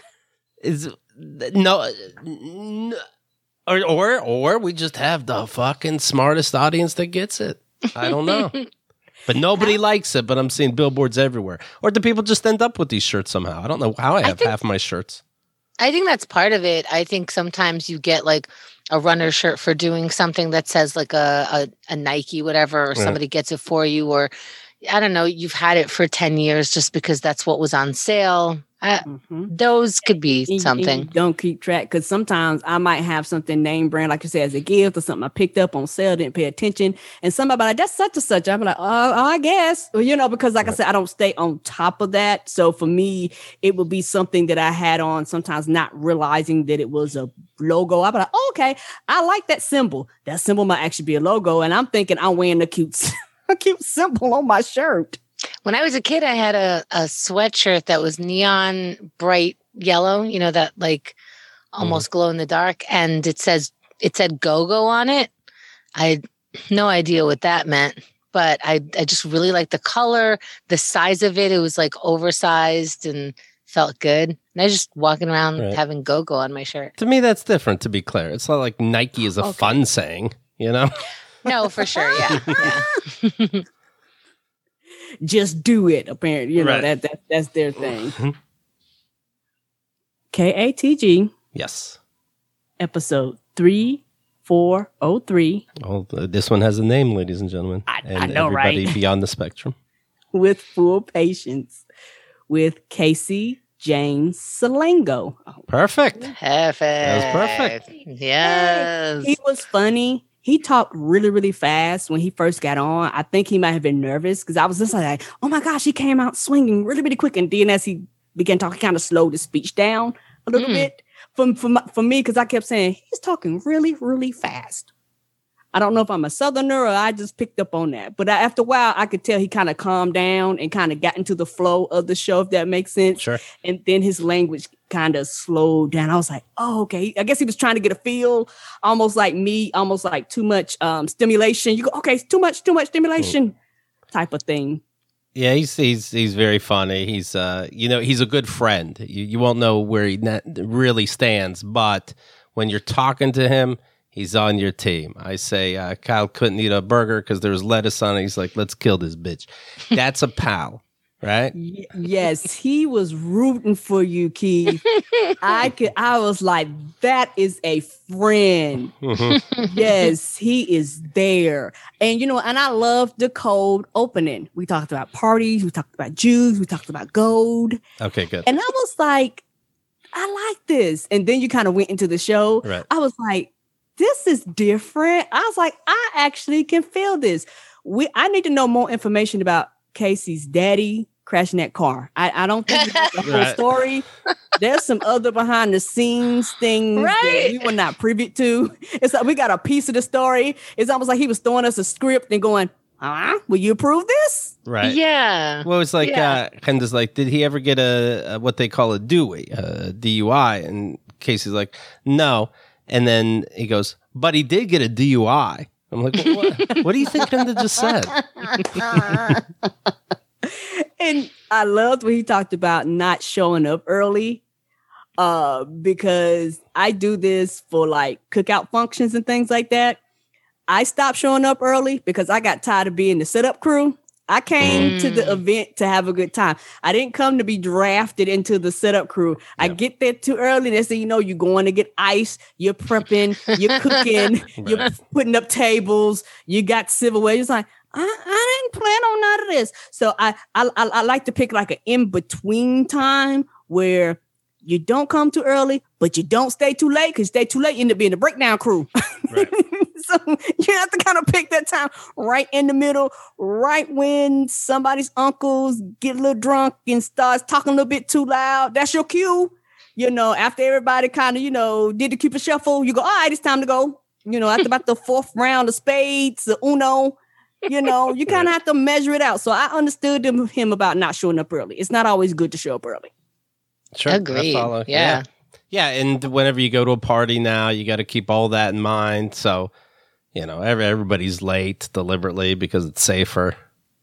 Or we just have the fucking smartest audience that gets it. I don't know. But nobody likes it, but I'm seeing billboards everywhere. Or do people just end up with these shirts somehow? I don't know how I have half my shirts. I think that's part of it. I think sometimes you get like a runner shirt for doing something that says like a Nike, whatever, or somebody gets it for you, or I don't know, you've had it for 10 years just because that's what was on sale. Those could be something. And don't keep track because sometimes I might have something name brand, like you said, as a gift or something I picked up on sale, didn't pay attention. And somebody like, that's such and such. I'm like, I guess. Well, because like I said, I don't stay on top of that. So for me, it would be something that I had on, sometimes not realizing that it was a logo. I'd be like, okay, I like that symbol. That symbol might actually be a logo. And I'm thinking I'm wearing a cute symbol on my shirt. When I was a kid, I had a sweatshirt that was neon bright yellow, that like almost glow in the dark. And it said go-go on it. I had no idea what that meant, but I just really liked the color, the size of it. It was like oversized and felt good. And I was just walking around having go-go on my shirt. To me, that's different, to be clear. It's not like Nike is a fun saying, No, for sure. Yeah. Just do it. Apparently, that's their thing. KATG. Yes. Episode 3403. Oh, this one has a name, ladies and gentlemen. I know, everybody right? Beyond the spectrum. With full patience. With Casey James Salengo. Perfect. Perfect. That was perfect. Yes. He was funny. He talked really, really fast when he first got on. I think he might have been nervous because I was just like, oh my gosh, he came out swinging really, really quick. And then as he began talking, kind of slowed his speech down a little bit. for me, because I kept saying, he's talking really, really fast. I don't know if I'm a Southerner or I just picked up on that. But after a while, I could tell he kind of calmed down and kind of got into the flow of the show, if that makes sense. Sure. And then his language kind of slowed down. I was like, oh, okay. I guess he was trying to get a feel, almost like me, almost like too much stimulation. You go, okay, too much stimulation type of thing. Yeah, he's very funny. He's he's a good friend. You won't know where he really stands, but when you're talking to him, he's on your team. I say Kyle couldn't eat a burger because there was lettuce on it. He's like, let's kill this bitch. That's a pal, right? Yes, he was rooting for you, Keith. I was like, that is a friend. Yes, he is there. And and I love the cold opening. We talked about parties, we talked about Jews, we talked about gold. Okay, good. And I was like, I like this. And then you kind of went into the show. Right. I was like, this is different. I was like, I actually can feel this. I need to know more information about Casey's daddy crashing that car. I don't think that's the whole story. There's some other behind the scenes things that we were not privy to. It's like we got a piece of the story. It's almost like he was throwing us a script and going, will you approve this? Right. Yeah. Well, it's like kind of like, did he ever get a what they call a DUI? And Casey's like, no. And then he goes, but he did get a DUI. I'm like, what do you think Kenda just said? And I loved when he talked about not showing up early because I do this for like cookout functions and things like that. I stopped showing up early because I got tired of being the setup crew. I came to the event to have a good time. I didn't come to be drafted into the setup crew. Yep. I get there too early. They say, you're going to get ice. You're prepping. You're cooking. You're putting up tables. You got silverware. It's like, I didn't plan on none of this. So I like to pick like an in-between time where you don't come too early, but you don't stay too late because stay too late, you end up being the breakdown crew. Right. So you have to kind of pick that time right in the middle, right when somebody's uncles get a little drunk and starts talking a little bit too loud. That's your cue. After everybody kind of, did the Cupid shuffle, you go, all right, it's time to go. After about the fourth round of spades, the Uno, you kind of have to measure it out. So I understood him about not showing up early. It's not always good to show up early. Sure. Agreed. Yeah. Yeah. And whenever you go to a party now, you got to keep all that in mind. So, everybody's late deliberately because it's safer.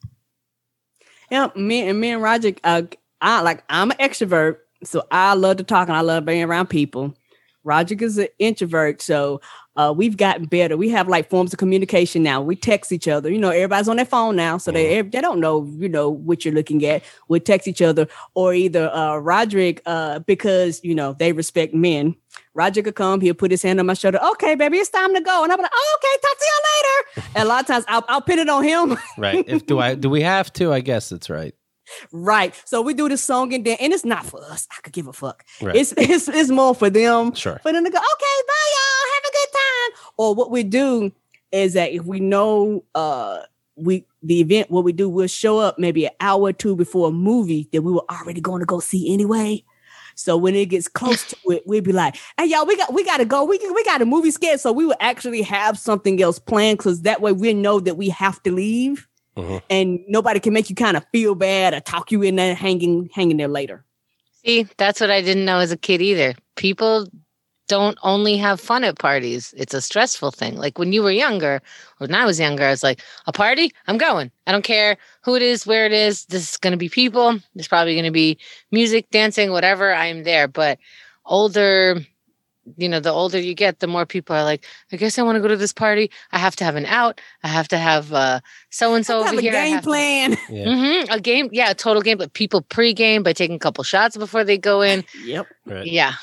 Yeah. Me and Roger, I'm an extrovert. So I love to talk and I love being around people. Roger is an introvert. So we've gotten better. We have like forms of communication now. We text each other. Everybody's on their phone now. So they don't know, what you're looking at. We text each other or either Roderick, because, they respect men. Roger could come. He'll put his hand on my shoulder. Okay, baby, it's time to go. And I'm like, oh, okay, talk to y'all later. And a lot of times I'll pin it on him. Right. Do we have to? I guess it's right. Right. So we do the song and it's not for us. I could give a fuck. Right. It's more for them. Sure. For them to go, okay, bye y'all. Have a good time. Or what we do is that if we know the event, what we do, we'll show up maybe an hour or two before a movie that we were already going to go see anyway. So when it gets close to it, we'll be like, hey, y'all, we got to go. We got a movie scheduled. So we will actually have something else planned because that way we know that we have to leave. Mm-hmm. And nobody can make you kind of feel bad or talk you in there hanging there later. See, that's what I didn't know as a kid either. People don't only have fun at parties. It's a stressful thing. Like when you were younger, or when I was younger, I was like, a party? I'm going. I don't care who it is, where it is. This is going to be people. There's probably going to be music, dancing, whatever. I'm there. But older, the older you get, the more people are like, I guess I want to go to this party. I have to have an out. I have to have so-and-so over here. A game plan. A game. Yeah, a total game. But people pre-game by taking a couple shots before they go in. Yep. Right. Yeah.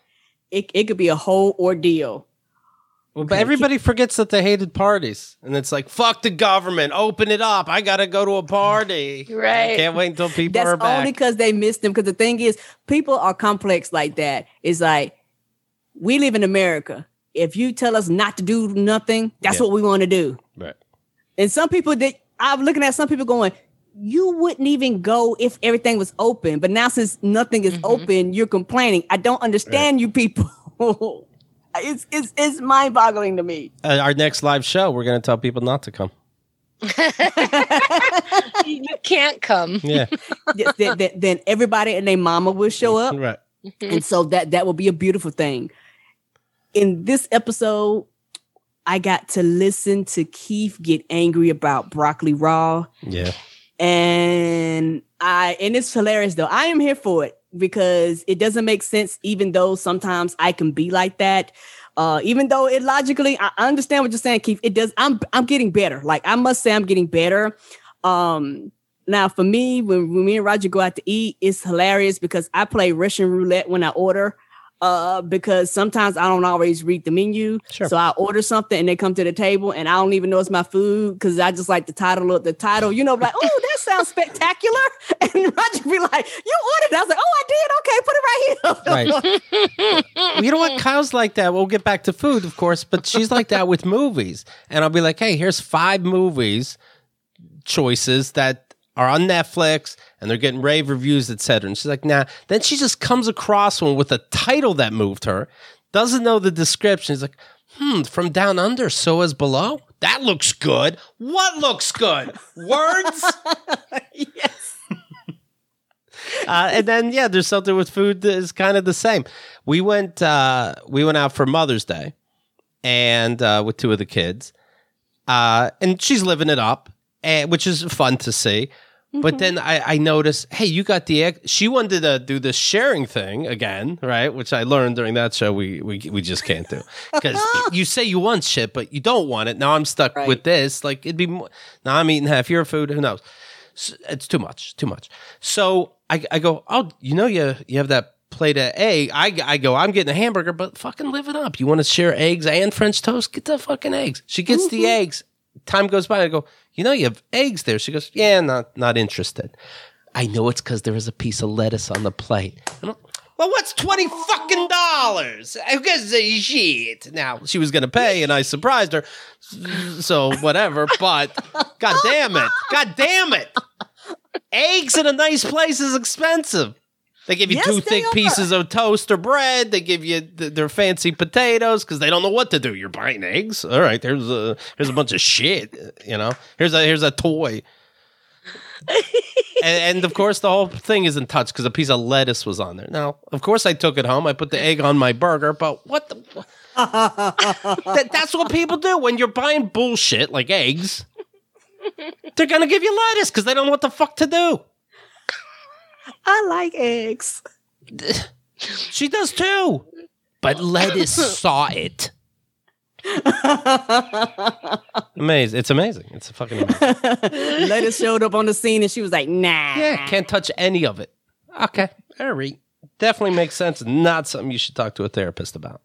It could be a whole ordeal. Well, but everybody forgets that they hated parties. And it's like, fuck the government. Open it up. I got to go to a party. Right. I can't wait until people are back. That's only because they missed them. Because the thing is, people are complex like that. It's like, we live in America. If you tell us not to do nothing, that's what we want to do. Right. And some people I'm looking at some people going, you wouldn't even go if everything was open. But now since nothing is open, you're complaining. I don't understand you people. It's mind-boggling to me. Our next live show, we're going to tell people not to come. You can't come. Yeah. Then everybody and their mama will show up. Right. And so that will be a beautiful thing. In this episode, I got to listen to Keith get angry about broccoli raw. Yeah. And it's hilarious though. I am here for it because it doesn't make sense, even though sometimes I can be like that. Even though it logically, I understand what you're saying, Keith. It does. I'm getting better. Like, I must say I'm getting better. Now for me, when me and Roger go out to eat, it's hilarious because I play Russian roulette when I order. Because sometimes I don't always read the menu. Sure. So I order something and they come to the table and I don't even know it's my food because I just like the title, like, oh, that sounds spectacular. And Roger be like, you ordered. I was like, oh, I did. Okay, put it right here. Right. You know what? Kyle's like that. We'll get back to food, of course, but she's like that with movies. And I'll be like, hey, here's 5 movies choices that are on Netflix and they're getting rave reviews, etc. And she's like, nah. Then she just comes across one with a title that moved her, doesn't know the description. She's like, From Down Under, So As Below? That looks good. What looks good? Words? Yes. And then, yeah, there's something with food that is kind of the same. We went out for Mother's Day and with 2 of the kids. And she's living it up, which is fun to see. But then I noticed, hey, you got the egg. She wanted to do the sharing thing again, right? Which I learned during that show we just can't do. Because you say you want shit, but you don't want it. Now I'm stuck with this. Like, it'd be more. Now I'm eating half your food. Who knows? So it's too much. So I go, oh, you have that plate of egg. I go, I'm getting a hamburger, but fucking live it up. You want to share eggs and French toast? Get the fucking eggs. She gets the eggs. Time goes by. I go, you have eggs there. She goes, yeah, not interested. I know it's because there was a piece of lettuce on the plate. Well, what's $20 fucking? Who gives a shit? Now, she was going to pay, and I surprised her. So, whatever. But, God damn it. Eggs in a nice place is expensive. They give you 2 thick pieces of toast or bread. They give you their fancy potatoes because they don't know what to do. You're buying eggs. All right, here's a bunch of shit. Here's a toy. and of course, the whole thing isn't touched because a piece of lettuce was on there. Now, of course, I took it home. I put the egg on my burger. But what the? That's what people do when you're buying bullshit like eggs. They're gonna give you lettuce because they don't know what the fuck to do. I like eggs. She does too. But lettuce saw it. Amazing. It's amazing. It's fucking amazing. Lettuce showed up on the scene and she was like, nah. Yeah, can't touch any of it. Okay. All right. Definitely makes sense. Not something you should talk to a therapist about.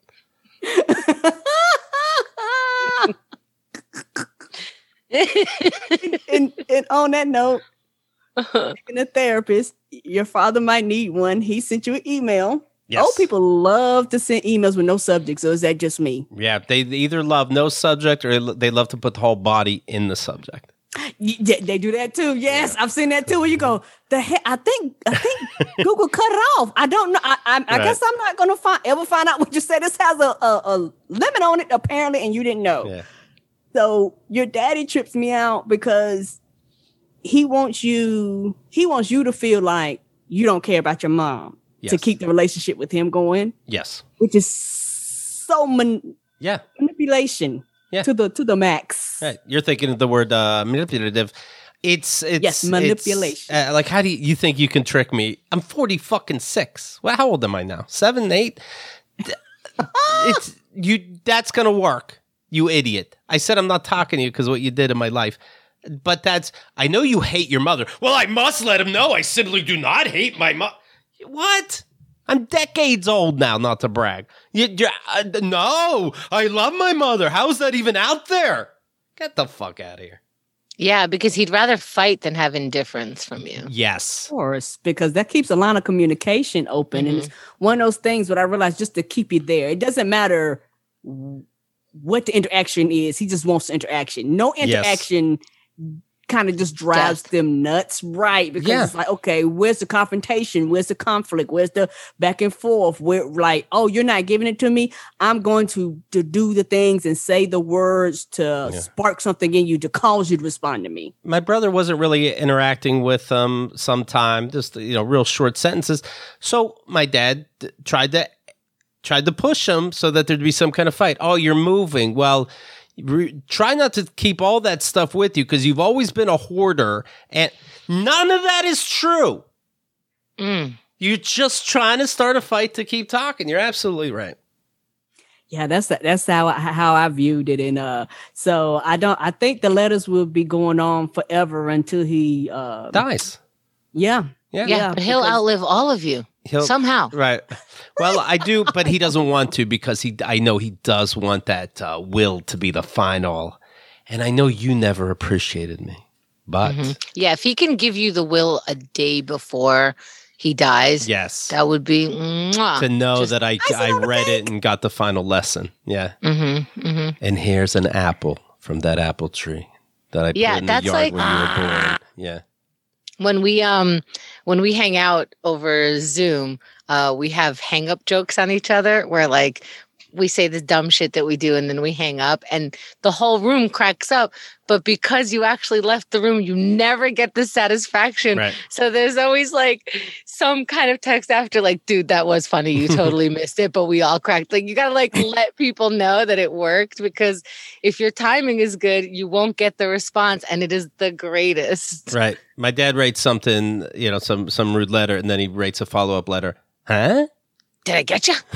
and on that note, speaking of therapist, your father might need one. He sent you an email. Yes. Old people love to send emails with no subject, so is that just me? Yeah, they either love no subject or they love to put the whole body in the subject. Yeah, they do that too. Yes, yeah. I've seen that too. Where you go, the heck? I think Google cut it off. I don't know. I guess I'm not gonna ever find out what you said. This has a limit on it apparently, and you didn't know. Yeah. So your daddy trips me out because he wants you to feel like you don't care about your mom to keep the relationship with him going. Yes. Which is so manipulation to the max. Right. You're thinking of the word manipulative. It's manipulation. Like, how do you think you can trick me? I'm 46. Well, how old am I now? 7, 8? That's going to work. You idiot. I said I'm not talking to you because of what you did in my life. But I know you hate your mother. Well, I must let him know I simply do not hate my mother. What? I'm decades old now, not to brag. No, I love my mother. How is that even out there? Get the fuck out of here. Yeah, because he'd rather fight than have indifference from you. Yes. Of course, because that keeps a line of communication open. And it's one of those things that I realized just to keep you there. It doesn't matter what the interaction is. He just wants the interaction. No interaction kind of just drives them nuts, right? Because it's like, okay, where's the confrontation? Where's the conflict? Where's the back and forth? Where, like, oh, you're not giving it to me. I'm going to do the things and say the words to spark something in you to cause you to respond to me. My brother wasn't really interacting with them sometime, just, real short sentences. So my dad tried to push him so that there'd be some kind of fight. Oh, you're moving. Well, try not to keep all that stuff with you because you've always been a hoarder, and none of that is true. You're just trying to start a fight to keep talking. You're absolutely right. Yeah, that's how I viewed it, and so I think the letters will be going on forever until he dies. Yeah, but he'll outlive all of you somehow. Right. Well, I do, but he doesn't want to because I know he does want that will to be the final. And I know you never appreciated me, but. Yeah, if he can give you the will a day before he dies, yes, that would be to know that I read it and got the final lesson. Yeah. And here's an apple from that apple tree that I put in the yard when you were born. Yeah. When we hang out over Zoom, we have hang up jokes on each other where like we say the dumb shit that we do and then we hang up and the whole room cracks up. But because you actually left the room, you never get the satisfaction. Right. So there's always like some kind of text after like, dude, that was funny. You totally missed it, but we all cracked. Like you got to like let people know that it worked because if your timing is good, you won't get the response and it is the greatest. Right. My dad writes something, some rude letter and then he writes a follow-up letter. Huh? Did I get you?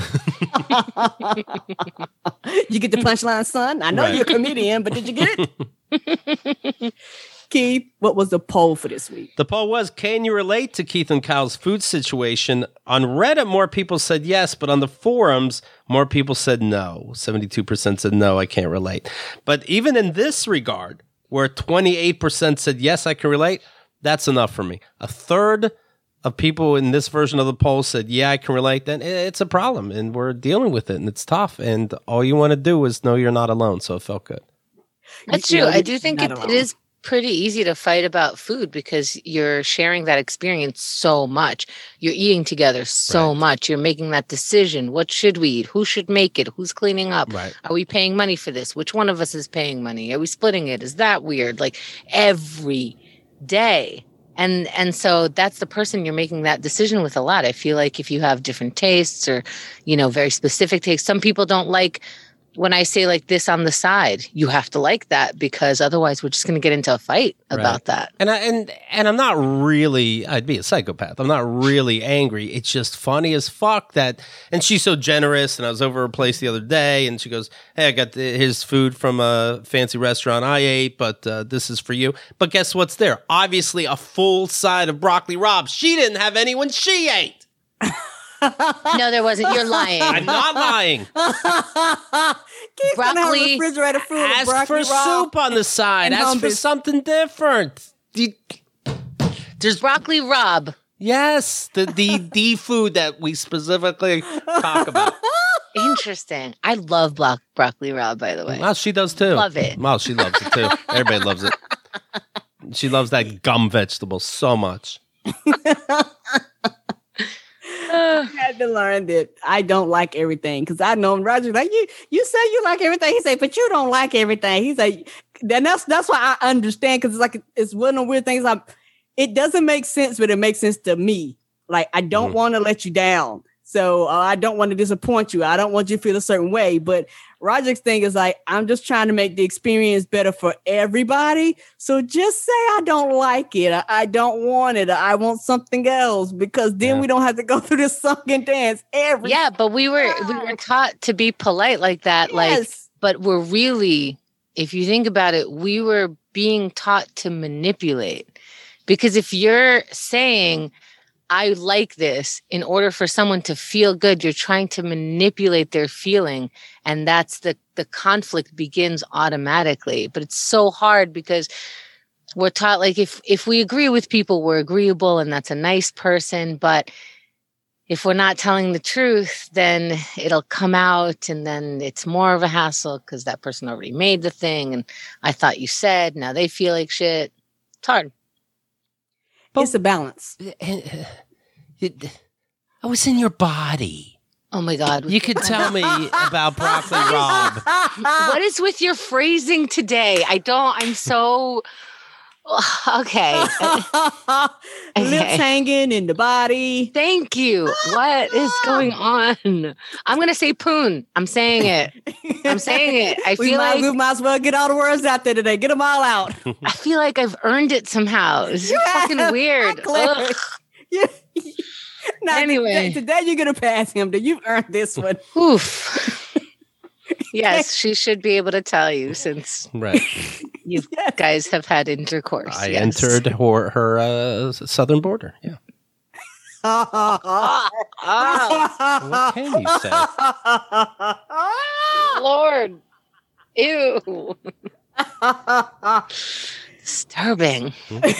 You get the punchline, son? I know you're a comedian, but did you get it? Keith, what was the poll for this week? The poll was, can you relate to Keith and Kyle's food situation? On Reddit, more people said yes, but on the forums, more people said no. 72% said no, I can't relate. But even in this regard, where 28% said yes, I can relate, that's enough for me. A third of people in this version of the poll said, yeah, I can relate, then it's a problem and we're dealing with it and it's tough. And all you want to do is know you're not alone. So it felt good. That's true. I do think it is pretty easy to fight about food because you're sharing that experience so much. You're eating together so much. You're making that decision. What should we eat? Who should make it? Who's cleaning up? Right. Are we paying money for this? Which one of us is paying money? Are we splitting it? Is that weird? Like every day. And so that's the person you're making that decision with a lot. I feel like if you have different tastes or, very specific tastes, some people don't like when I say like this on the side, you have to like that because otherwise we're just going to get into a fight about that. And I'm not really, I'd be a psychopath. I'm not really angry. It's just funny as fuck that, and she's so generous. And I was over her place the other day and she goes, hey, I got his food from a fancy restaurant I ate, but this is for you. But guess what's there? Obviously a full side of broccoli rabe. She didn't have any when she ate. No, there wasn't. You're lying. I'm not lying. Broccoli. Refrigerator full of ask broccoli for soup on the side. Ask for something different. There's broccoli rabe. Yes, the food that we specifically talk about. Interesting. I love broccoli rabe, by the way. Well, she does too. Love it. Well, she loves it too. Everybody loves it. She loves that gum vegetable so much. I had to learn that I don't like everything because I know Roger like you say you like everything. He say, but you don't like everything. He's like, then that's why I understand because it's like it's one of the weird things. It doesn't make sense, but it makes sense to me. Like I don't want to let you down, so I don't want to disappoint you. I don't want you to feel a certain way. But Roger's thing is like I'm just trying to make the experience better for everybody. So just say I don't like it. I don't want it. I want something else because then we don't have to go through this sunken dance every. Yeah, but we were taught to be polite like that. Yes. But we're really, if you think about it, we were being taught to manipulate. Because if you're saying, I like this, in order for someone to feel good, you're trying to manipulate their feeling. And that's the conflict begins automatically. But it's so hard because we're taught like if we agree with people, we're agreeable and that's a nice person. But if we're not telling the truth, then it'll come out and then it's more of a hassle because that person already made the thing. And I thought you said, now they feel like shit. It's hard. It's a balance. I was in your body. Oh my God. You could tell me about Broccoli Rob. What is with your phrasing today? I'm so... Okay. Lips hanging in the body. Thank you. What is going on? I'm going to say poon. I'm saying it. I feel like we might as well get all the words out there today. Get them all out. I feel like I've earned it somehow. It's fucking weird. Yeah. Now, Anyway. today you're going to pass him. You've earned this one. Oof. Yes, she should be able to tell you since you guys have had intercourse. I entered her southern border. Yeah. What can you say? Lord. Ew. Disturbing.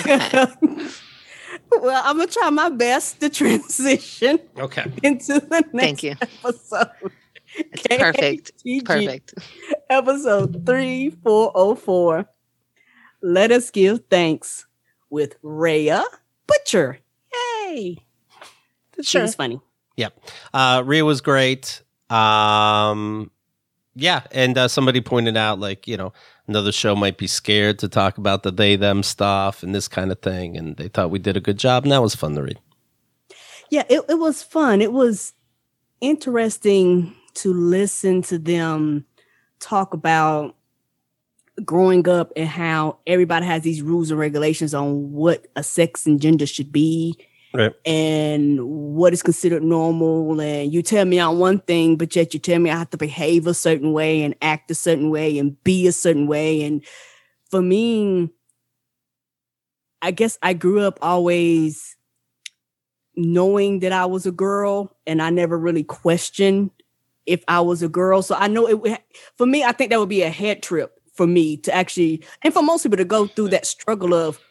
Well, I'm going to try my best to transition into the next episode. It's perfect. Perfect. Episode 3404. Let us give thanks with Rhea Butcher. Yay. She was funny. Yep. Rhea was great. And somebody pointed out, another show might be scared to talk about the they, them stuff and this kind of thing. And they thought we did a good job. And that was fun to read. Yeah, it was fun. It was interesting to listen to them talk about growing up and how everybody has these rules and regulations on what a sex and gender should be. Right. And what is considered normal. And you tell me on one thing, but yet you tell me I have to behave a certain way and act a certain way and be a certain way. And for me, I guess I grew up always knowing that I was a girl, and I never really questioned if I was a girl. So I know for me, I think that would be a head trip for me to actually, and for most people to go through that struggle of,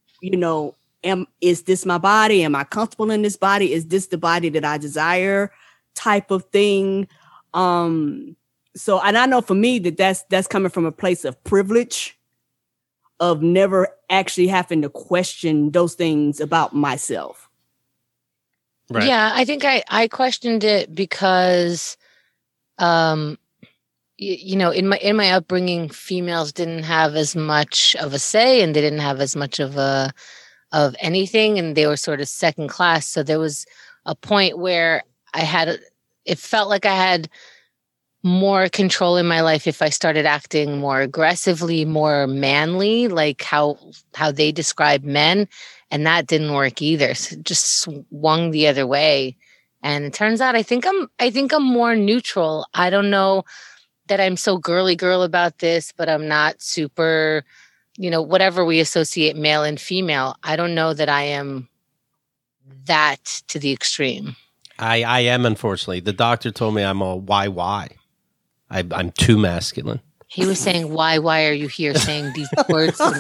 is this my body? Am I comfortable in this body? Is this the body that I desire? Type of thing. And I know for me that's coming from a place of privilege, of never actually having to question those things about myself. Right. Yeah, I think I questioned it because, in my upbringing, females didn't have as much of a say, and they didn't have as much of anything, and they were sort of second class. So there was a point where it felt like I had more control in my life if I started acting more aggressively, more manly, like how they describe men. And that didn't work either. So it just swung the other way. And it turns out I think I'm more neutral. I don't know that I'm so girly girl about this, but I'm not super, whatever we associate male and female. I don't know that I am that to the extreme. I am, unfortunately. The doctor told me I'm a YY. I'm too masculine. He was saying, why are you here saying these words to me?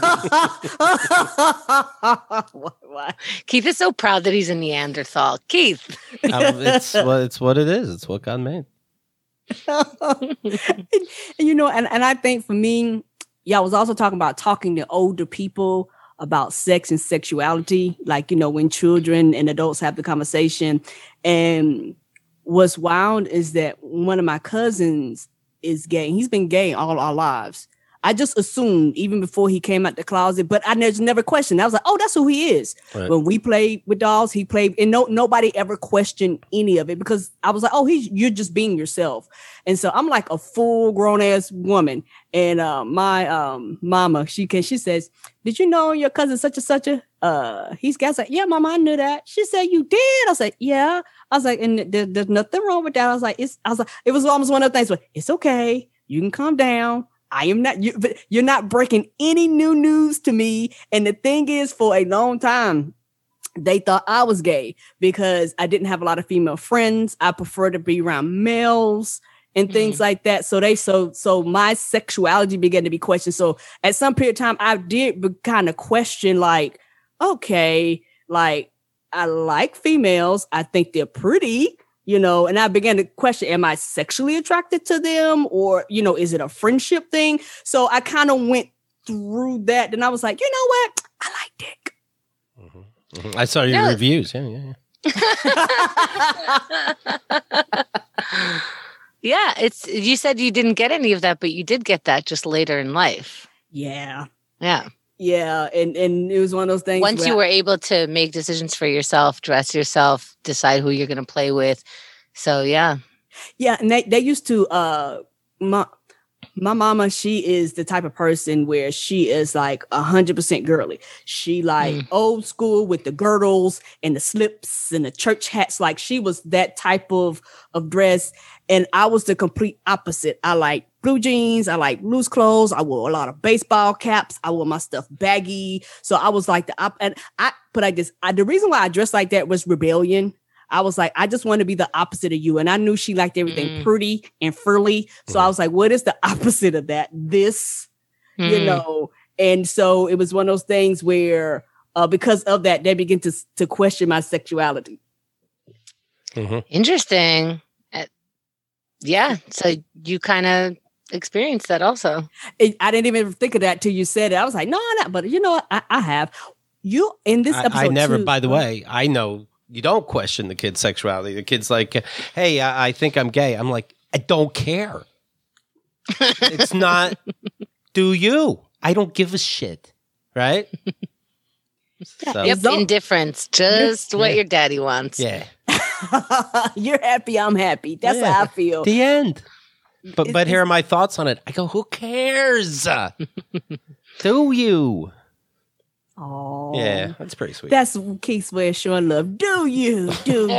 Why? Keith is so proud that he's a Neanderthal. Keith. It's what it is. It's what God made. And I think for me, I was also talking about talking to older people about sex and sexuality, when children and adults have the conversation. And what's wild is that one of my cousins is gay. He's been gay all our lives. I just assumed even before he came out the closet, but I never questioned. I was like, oh, that's who he is. Right. When we played with dolls, he played, and nobody ever questioned any of it because I was like, oh, you're just being yourself. And so I'm like a full grown ass woman. And my mama, she says, did you know your cousin such and such he's gay? I was like, yeah, mama, I knew that. She said, you did? I was like, yeah. I was like, and there's nothing wrong with that. I was like, it was almost one of the things where it's okay. You can calm down. I am not, you're not breaking any new news to me. And the thing is, for a long time, they thought I was gay because I didn't have a lot of female friends. I prefer to be around males and things like that. So my sexuality began to be questioned. So at some period of time, I did kind of question, okay, I like females. I think they're pretty. And I began to question, am I sexually attracted to them, or, is it a friendship thing? So I kind of went through that. And I was like, you know what? I like dick. I saw your reviews. Yeah. Yeah, you said you didn't get any of that, but you did get that just later in life. Yeah. Yeah. Yeah. And it was one of those things. Once you were able to make decisions for yourself, dress yourself, decide who you're going to play with. So, yeah. Yeah. And they used to, my mama, she is the type of person where she is like 100% girly. She like old school with the girdles and the slips and the church hats. Like she was that type of dress. And I was the complete opposite. I like blue jeans. I like loose clothes. I wore a lot of baseball caps. I wore my stuff baggy. So I was like the reason why I dressed like that was rebellion. I was like, I just want to be the opposite of you. And I knew she liked everything pretty and frilly. So I was like, what is the opposite of that? This, you know? And so it was one of those things where, because of that, they begin to question my sexuality. Interesting. Yeah. So you kind of experienced that also. I didn't even think of that till you said it. I was like, no, but you know what? I have. You in this episode. I never, too, by the way, I know you don't question the kid's sexuality. The kid's like, hey, I think I'm gay. I'm like, I don't care. It's not, do you? I don't give a shit. Right? So. Yep, indifference. Just what your daddy wants. Yeah. You're happy, I'm happy. That's how I feel. The end. But here are my thoughts on it. I go, who cares? Do you? Oh, yeah, that's pretty sweet. That's Keith's way of showing love. Do you?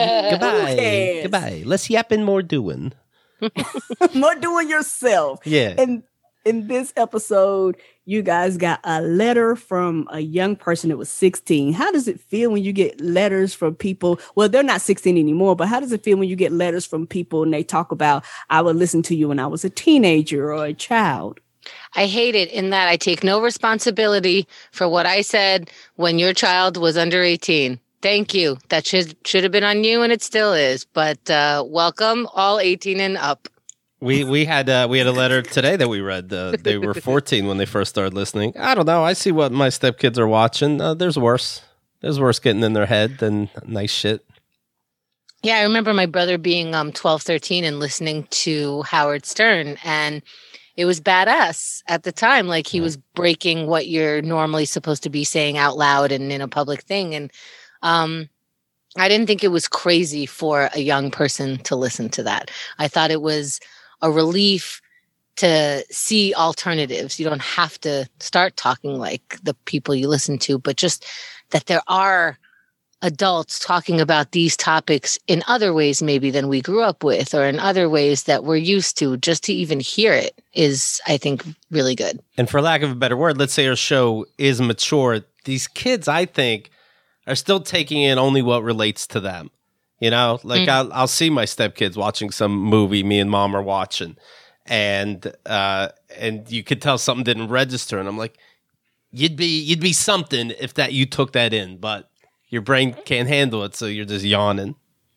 Goodbye. Let's yapping more doing. More doing yourself. Yeah. And in this episode, you guys got a letter from a young person that was 16. How does it feel when you get letters from people? Well, they're not 16 anymore, but how does it feel when you get letters from people and they talk about, I would listen to you when I was a teenager or a child? I hate it in that I take no responsibility for what I said when your child was under 18. Thank you. That should have been on you, and it still is. But welcome, all 18 and up. We had a letter today that we read. They were 14 when they first started listening. I don't know. I see what my stepkids are watching. There's worse. There's worse getting in their head than nice shit. Yeah, I remember my brother being 12, 13 and listening to Howard Stern, and it was badass at the time. Like he was breaking what you're normally supposed to be saying out loud and in a public thing. And I didn't think it was crazy for a young person to listen to that. I thought it was a relief to see alternatives. You don't have to start talking like the people you listen to, but just that there are adults talking about these topics in other ways maybe than we grew up with, or in other ways that we're used to. Just to even hear it is, I think, really good. And for lack of a better word, let's say our show is mature. These kids, I think, are still taking in only what relates to them. You know, like I'll see my stepkids watching some movie me and mom are watching, and you could tell something didn't register, and I'm like, you'd be something if that you took that in, but your brain can't handle it, so you're just yawning.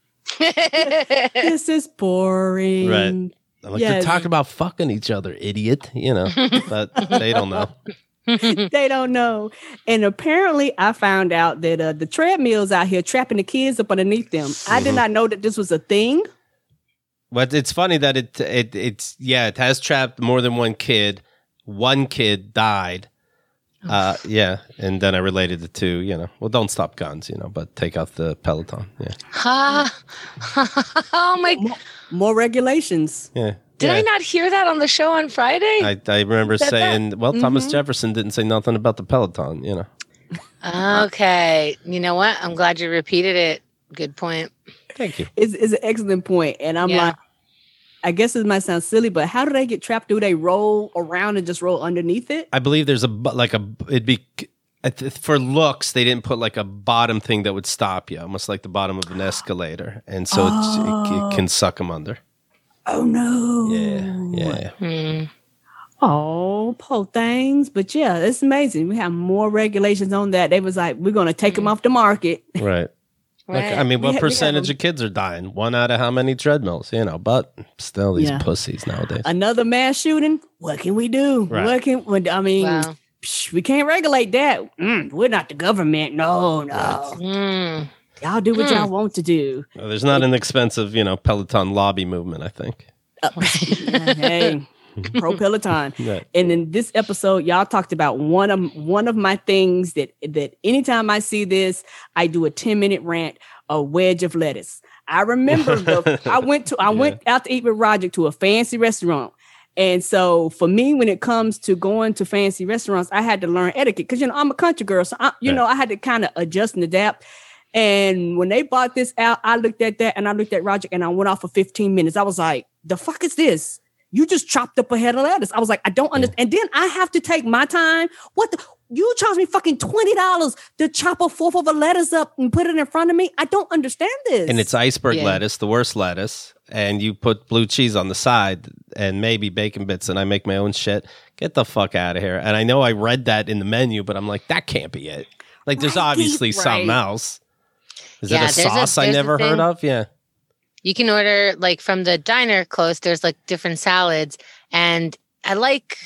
This is boring. Right. I'm like, they're talking about fucking each other, idiot. You know, but they don't know. They don't know. And apparently I found out that the treadmills out here trapping the kids up underneath them. I did not know that this was a thing. But it's funny that it has trapped more than one kid. One kid died. Yeah, and then I related it to, well, don't stop guns, but take out the Peloton. Yeah. Oh my! More regulations. Yeah. Did I not hear that on the show on Friday? I remember saying, well, Thomas Jefferson didn't say nothing about the Peloton, Okay. You know what? I'm glad you repeated it. Good point. Thank you. It's an excellent point. And I'm like, I guess it might sound silly, but how do they get trapped? Do they roll around and just roll underneath it? I believe there's it'd be, for looks, they didn't put like a bottom thing that would stop you, almost like the bottom of an escalator. And so it can suck them under. Oh, no. Yeah. Oh, poor things. But yeah, it's amazing. We have more regulations on that. They was like, we're going to take them off the market. Right. Like, I mean, what percentage of kids are dying? One out of how many treadmills? But still these pussies nowadays. Another mass shooting. What can we do? Wow. we can't regulate that. We're not the government. No. Y'all do what y'all want to do. Well, there's not an expensive, Peloton lobby movement, I think. Hey, pro Peloton. Right. And in this episode, y'all talked about one of my things that anytime I see this, I do a 10-minute rant, a wedge of lettuce. I remember I went out to eat with Roger to a fancy restaurant. And so for me, when it comes to going to fancy restaurants, I had to learn etiquette because, I'm a country girl. So, I had to kind of adjust and adapt. And when they bought this out, I looked at that and I looked at Roger and I went off for 15 minutes. I was like, the fuck is this? You just chopped up a head of lettuce. I was like, I don't understand. And then I have to take my time. You charge me fucking $20 to chop a fourth of a lettuce up and put it in front of me? I don't understand this. And it's iceberg lettuce, the worst lettuce. And you put blue cheese on the side and maybe bacon bits, and I make my own shit. Get the fuck out of here. And I know I read that in the menu, but I'm like, that can't be it. Like, there's obviously something else. Is it a sauce I never heard of? Yeah. You can order, like, from the diner close, there's, like, different salads. And I like,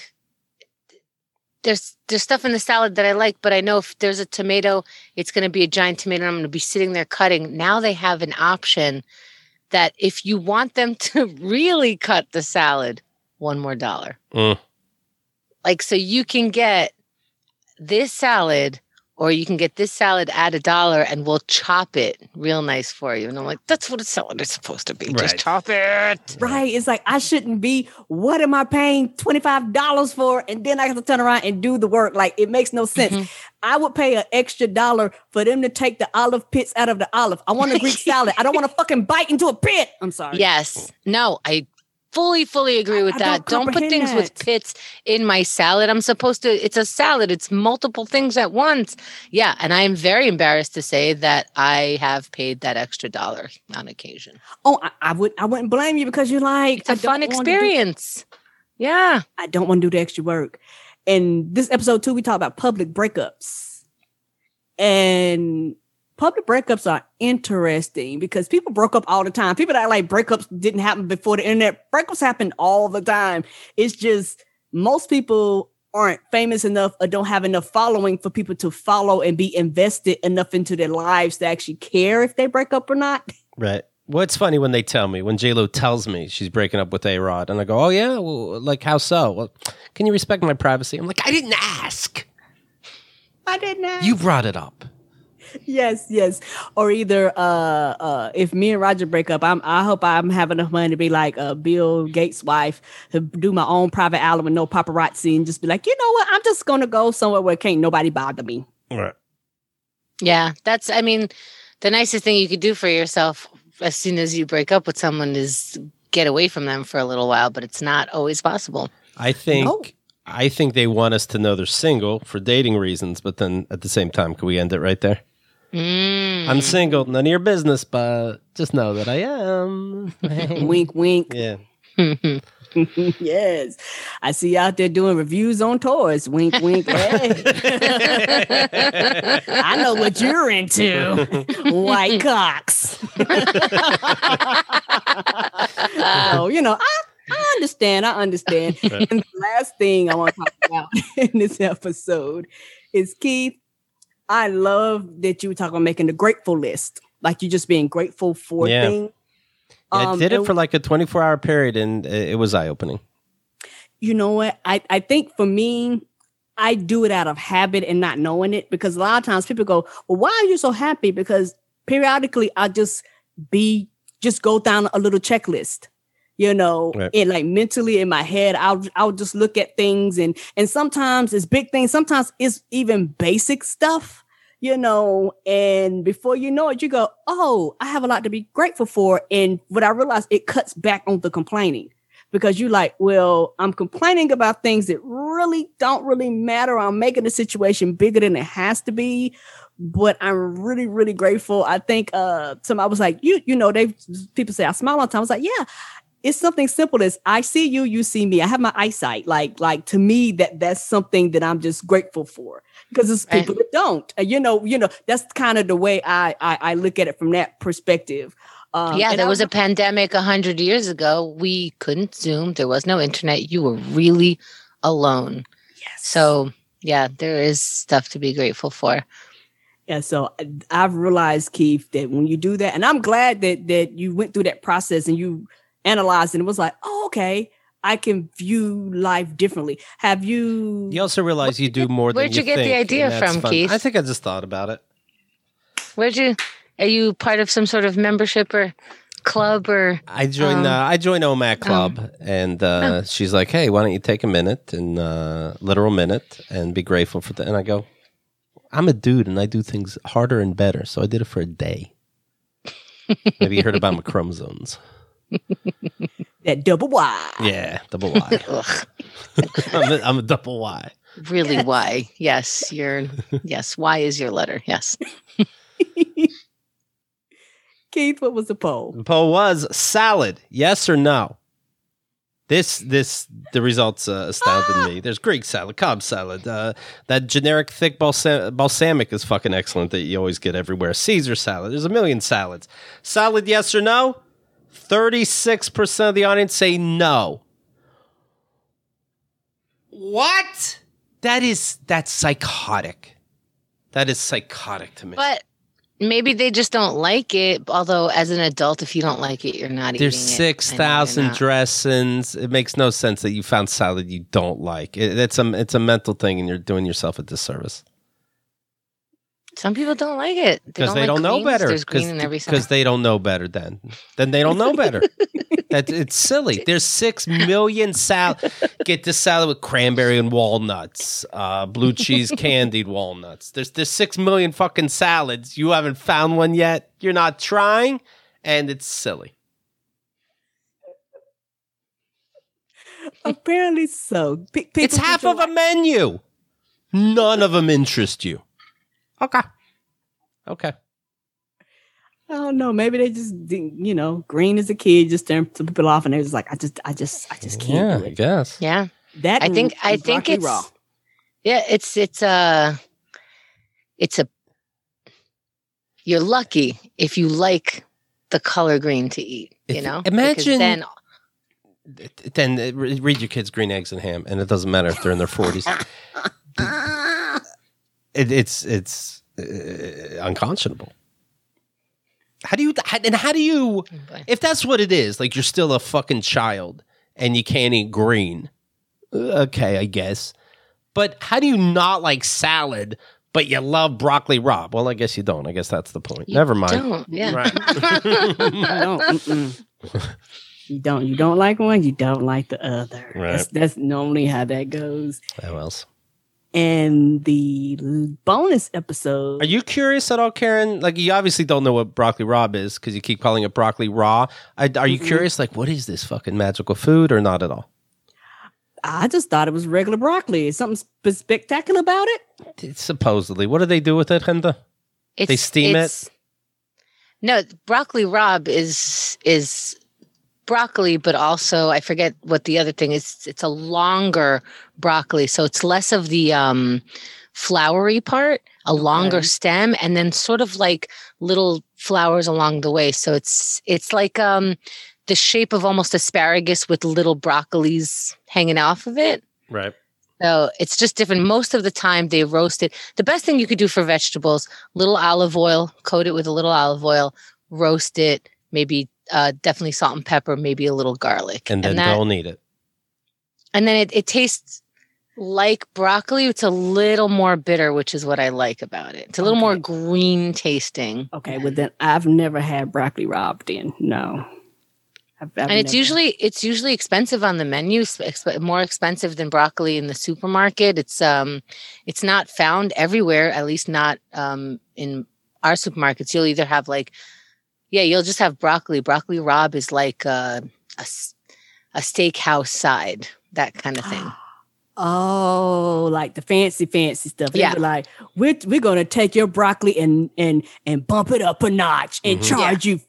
there's stuff in the salad that I like, but I know if there's a tomato, it's going to be a giant tomato, and I'm going to be sitting there cutting. Now they have an option that if you want them to really cut the salad, $1 more. Like, so you can get this salad, or you can get this salad at $1 and we'll chop it real nice for you. And I'm like, that's what a salad is supposed to be. Right. Just chop it. Right. It's like, I shouldn't be, what am I paying $25 for? And then I have to turn around and do the work. Like, it makes no sense. Mm-hmm. I would pay an extra $1 for them to take the olive pits out of the olive. I want a Greek salad. I don't want to fucking bite into a pit. I'm sorry. Yes. No, I fully agree with that. Don't put things with pits in my salad. It's a salad. It's multiple things at once. Yeah. And I am very embarrassed to say that I have paid that extra $1 on occasion. Oh, I wouldn't blame you because you're like, it's a fun experience. Yeah. I don't want to do the extra work. And this episode 2, we talk about public breakups. And public breakups are interesting because people broke up all the time. People that like breakups didn't happen before the internet. Breakups happen all the time. It's just most people aren't famous enough or don't have enough following for people to follow and be invested enough into their lives to actually care if they break up or not. Right. Well, it's funny when they tell me, when J-Lo tells me she's breaking up with A-Rod, and I go, oh, yeah? Well, like, how so? Well, can you respect my privacy? I'm like, I didn't ask. I didn't ask. You brought it up. Yes. Or either if me and Roger break up, I hope I'm having enough money to be like Bill Gates' wife, to do my own private island with no paparazzi and just be like, you know what? I'm just going to go somewhere where can't nobody bother me. Right. Yeah, the nicest thing you could do for yourself as soon as you break up with someone is get away from them for a little while, but it's not always possible. I think they want us to know they're single for dating reasons, but then at the same time, can we end it right there? I'm single, none of your business, but just know that I am. Wink, wink. Yeah. Yes. I see you out there doing reviews on toys. Wink, wink. Hey. I know what you're into. White cocks. So, I understand. Right. And the last thing I want to talk about in this episode is, Keith, I love that you were talking about making the grateful list. Like you just being grateful for things. Yeah, I did it for like a 24-hour period, and it was eye-opening. You know what? I think for me, I do it out of habit and not knowing it, because a lot of times people go, well, why are you so happy? Because periodically I'll just go down a little checklist. Right. And like mentally in my head, I'll just look at things and sometimes it's big things. Sometimes it's even basic stuff, and before you know it, you go, oh, I have a lot to be grateful for. And what I realized, it cuts back on the complaining, because you're like, well, I'm complaining about things that really don't really matter. I'm making the situation bigger than it has to be. But I'm really, really grateful. I think somebody was like, people say I smile all the time. I was like, yeah. It's something simple as I see you, you see me. I have my eyesight. Like to me, that's something that I'm just grateful for, because there's people that don't. That's kind of the way I look at it from that perspective. There was a pandemic 100 years ago. We couldn't Zoom. There was no internet. You were really alone. Yes. So Yeah, there is stuff to be grateful for. Yeah, so I've realized, Keith, that when you do that, and I'm glad that you went through that process and you analyzed and it was like, oh, okay, I can view life differently. Have you? You also realize you do more than you think. Where'd you get the idea and that's from, fun. Keith? I think I just thought about it. Are you part of some sort of membership or club or? I joined OMAC Club, and she's like, "Hey, why don't you take a minute and literal minute and be grateful for that?" And I go, "I'm a dude, and I do things harder and better, so I did it for a day." Maybe you heard about my chromosomes. That double Y. Yeah, double Y. I'm a double Y. Really, Y? Yes, yes. Y is your letter. Yes. Keith, what was the poll? The poll was salad, yes or no? The results astounded me. There's Greek salad, Cobb salad. That generic thick balsamic is fucking excellent that you always get everywhere. Caesar salad. There's a million salads. Salad, yes or no? 36% of the audience say no. What? That's psychotic. That is psychotic to me. But maybe they just don't like it. Although, as an adult, if you don't like it, you're not eating it. There's 6,000 dressings. It makes no sense that you found salad you don't like. It's a mental thing, and you're doing yourself a disservice. Some people don't like it because they don't know better. There's green in every salad. Because they don't know better. Then they don't know better. It's silly. There's 6 million salad. Get this salad with cranberry and walnuts, blue cheese candied walnuts. There's 6 million fucking salads. You haven't found one yet. You're not trying, and it's silly. Apparently so. It's half of a menu. None of them interest you. Okay. I don't know. Maybe they just, green as a kid just turned some people off, and they're just like, I just can't do it. I guess. Yeah. That I think it's raw. Yeah, it's a. You're lucky if you like the color green to eat. Imagine then read your kids Green Eggs and Ham, and it doesn't matter if they're in their 40s. It's unconscionable. How do you if that's what it is, like you're still a fucking child and you can't eat green, okay, I guess, but how do you not like salad but you love broccoli raw? Well, I guess you don't. I guess that's the point. Never mind. Don't, yeah. Right. You don't like one, you don't like the other. Right. That's normally how that goes. How else? And the bonus episode. Are you curious at all, Karen? Like, you obviously don't know what broccoli raw is because you keep calling it broccoli raw. Are you curious? Like, what is this fucking magical food or not at all? I just thought it was regular broccoli. Is something spectacular about it? Supposedly. What do they do with it, Hinda? They steam it? No, broccoli raw is broccoli, but also I forget what the other thing is. It's a longer broccoli, so it's less of the flowery part, a longer stem, and then sort of like little flowers along the way. So it's like the shape of almost asparagus with little broccolis hanging off of it. Right. So it's just different. Most of the time they roast it. The best thing you could do for vegetables, little olive oil, coat it with a little olive oil, roast it, maybe definitely salt and pepper, maybe a little garlic. And then don't eat it. And then it tastes like broccoli. It's a little more bitter, which is what I like about it. It's a little more green tasting. Okay, well then I've never had broccoli raw then. No. And it's usually expensive on the menu, more expensive than broccoli in the supermarket. It's not found everywhere, at least not in our supermarkets. You'll either have you'll just have broccoli. Broccoli raw is like a steakhouse side, that kind of thing. Oh, like the fancy stuff. Yeah. They're like, we're gonna take your broccoli and bump it up a notch and charge you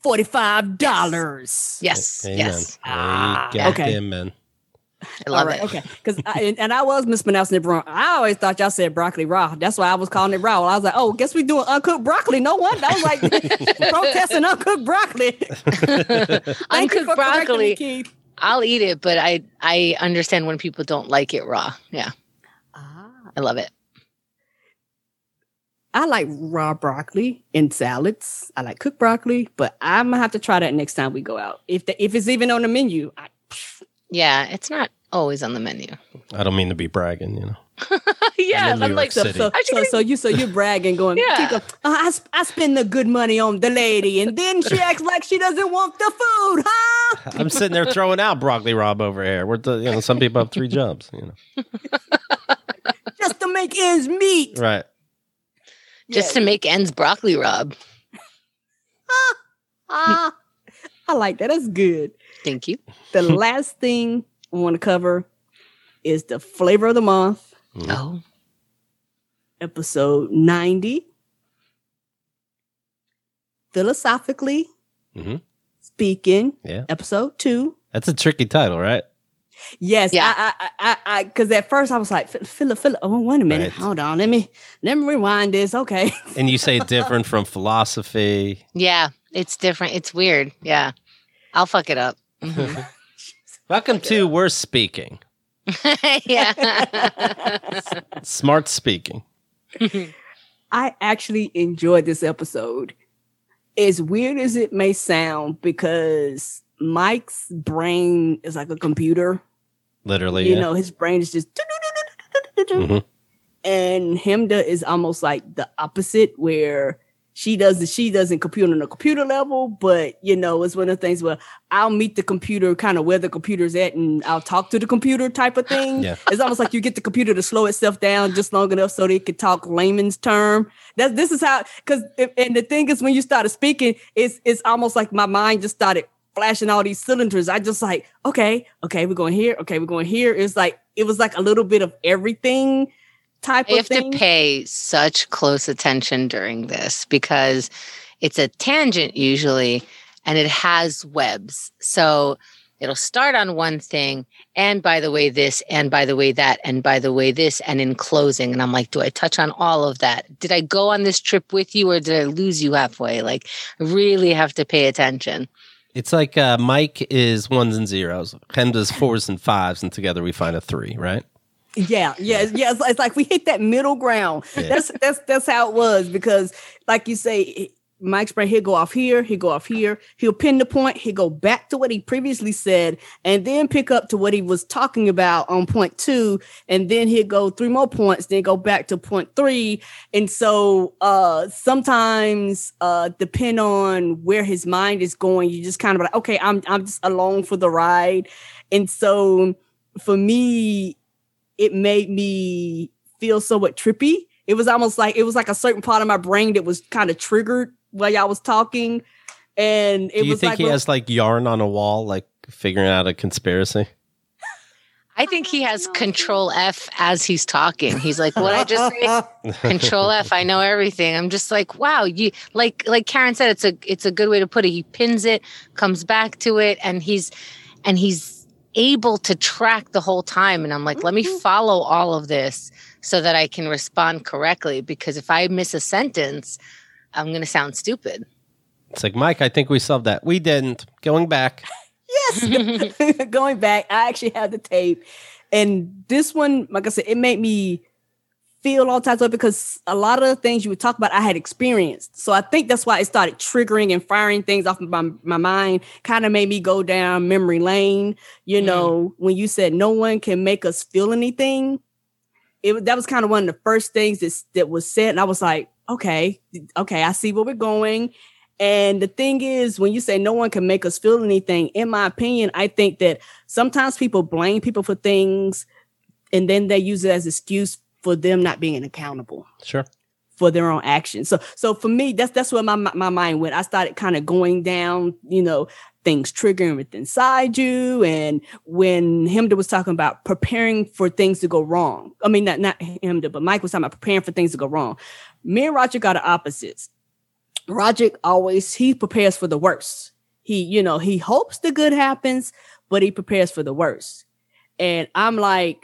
$45. Yes. Amen. Yes. Okay. Amen. I love it. Okay. Because I was mispronouncing it wrong. I always thought y'all said broccoli raw. That's why I was calling it raw. Well, I was like, oh, guess we doing uncooked broccoli. No wonder. I was like protesting uncooked broccoli. Uncooked broccoli. Me, Keith. I'll eat it, but I understand when people don't like it raw. Yeah. I love it. I like raw broccoli in salads. I like cooked broccoli, but I'm gonna have to try that next time we go out. If it's even on the menu. Yeah, it's not always on the menu. I don't mean to be bragging, you know. Yeah, I'm I'm like, City. so you're bragging, going, Yeah. I spend the good money on the lady, and then she acts like she doesn't want the food, huh? I'm sitting there throwing out broccoli Rob over here. Some people have 3 jobs, Just to make ends meet. Right. just to make ends broccoli, Rob. I like that. That's good. Thank you. The last thing I want to cover is the flavor of the month, Oh, episode 90. Philosophically Mhm. speaking, Yeah. episode 2. That's a tricky title, right? Yes, Yeah. I, because at first I was like, Phil. Oh, wait a minute, Right. hold on, let me rewind this. Okay, And you say different from philosophy. yeah, it's different. It's weird. Yeah, I'll fuck it up. Mhm. Welcome to We're Speaking. Yeah. Smart speaking. I actually enjoyed this episode. As weird as it may sound, because Mike's brain is like a computer. Literally. You yeah. know, his brain is just. Mhm. And Hemda is almost like the opposite, where she doesn't compute on a computer level, but it's one of the things where I'll meet the computer kind of where the computer's at, and I'll talk to the computer type of thing. Yeah. It's almost like you get the computer to slow itself down just long enough so that it can talk layman's term. This is how, and the thing is, when you started speaking, it's almost like my mind just started flashing all these cylinders. I just like, okay, we're going here. Okay, we're going here. It was like a little bit of everything type You of have thing. to pay such close attention during this because it's a tangent usually and it has webs. So it'll start on one thing, and by the way this, and by the way that, and by the way this, and in closing. And I'm like, do I touch on all of that? Did I go on this trip with you or did I lose you halfway? Like, I really have to pay attention. It's like Mike is 1s and 0s. Hemda's 4s and 5s, and together we find a 3, right? Yeah. It's like we hit that middle ground. Yeah. That's how it was, because, like you say, Mike's brain, he'll go off here, he'll pin the point, he'll go back to what he previously said, and then pick up to what he was talking about on point 2, and then he'll go 3 more points, then go back to point 3. And so sometimes depend on where his mind is going, you just kind of like, okay, I'm just along for the ride. And so for me, it made me feel somewhat trippy. It was almost like a certain part of my brain that was kind of triggered while y'all was talking. And it Do you was think like, he has like yarn on a wall, like figuring out a conspiracy? I think he has Control F as he's talking. He's like, what I just say? Control F. I know everything. I'm just like, wow. You like Karen said, it's a good way to put it. He pins it, comes back to it, and he's able to track the whole time. And I'm like, let me follow all of this so that I can respond correctly. Because if I miss a sentence, I'm going to sound stupid. It's like, Mike, I think we solved that. We didn't. Going back. yes. Going back, I actually have the tape. And this one, like I said, it made me feel all types of, because a lot of the things you would talk about, I had experienced. So I think that's why it started triggering and firing things off of my mind, kind of made me go down memory lane. You know, when you said no one can make us feel anything, that was kind of one of the first things that was said. And I was like, okay, I see where we're going. And the thing is, when you say no one can make us feel anything, in my opinion, I think that sometimes people blame people for things and then they use it as an excuse for them not being accountable. Sure. For their own actions. So for me, that's where my mind went. I started kind of going down, things triggering within inside you. And when Hemda was talking about preparing for things to go wrong, I mean, not Hemda, but Mike was talking about preparing for things to go wrong. Me and Roger got the opposites. Roger he prepares for the worst. He hopes the good happens, but he prepares for the worst. And I'm like,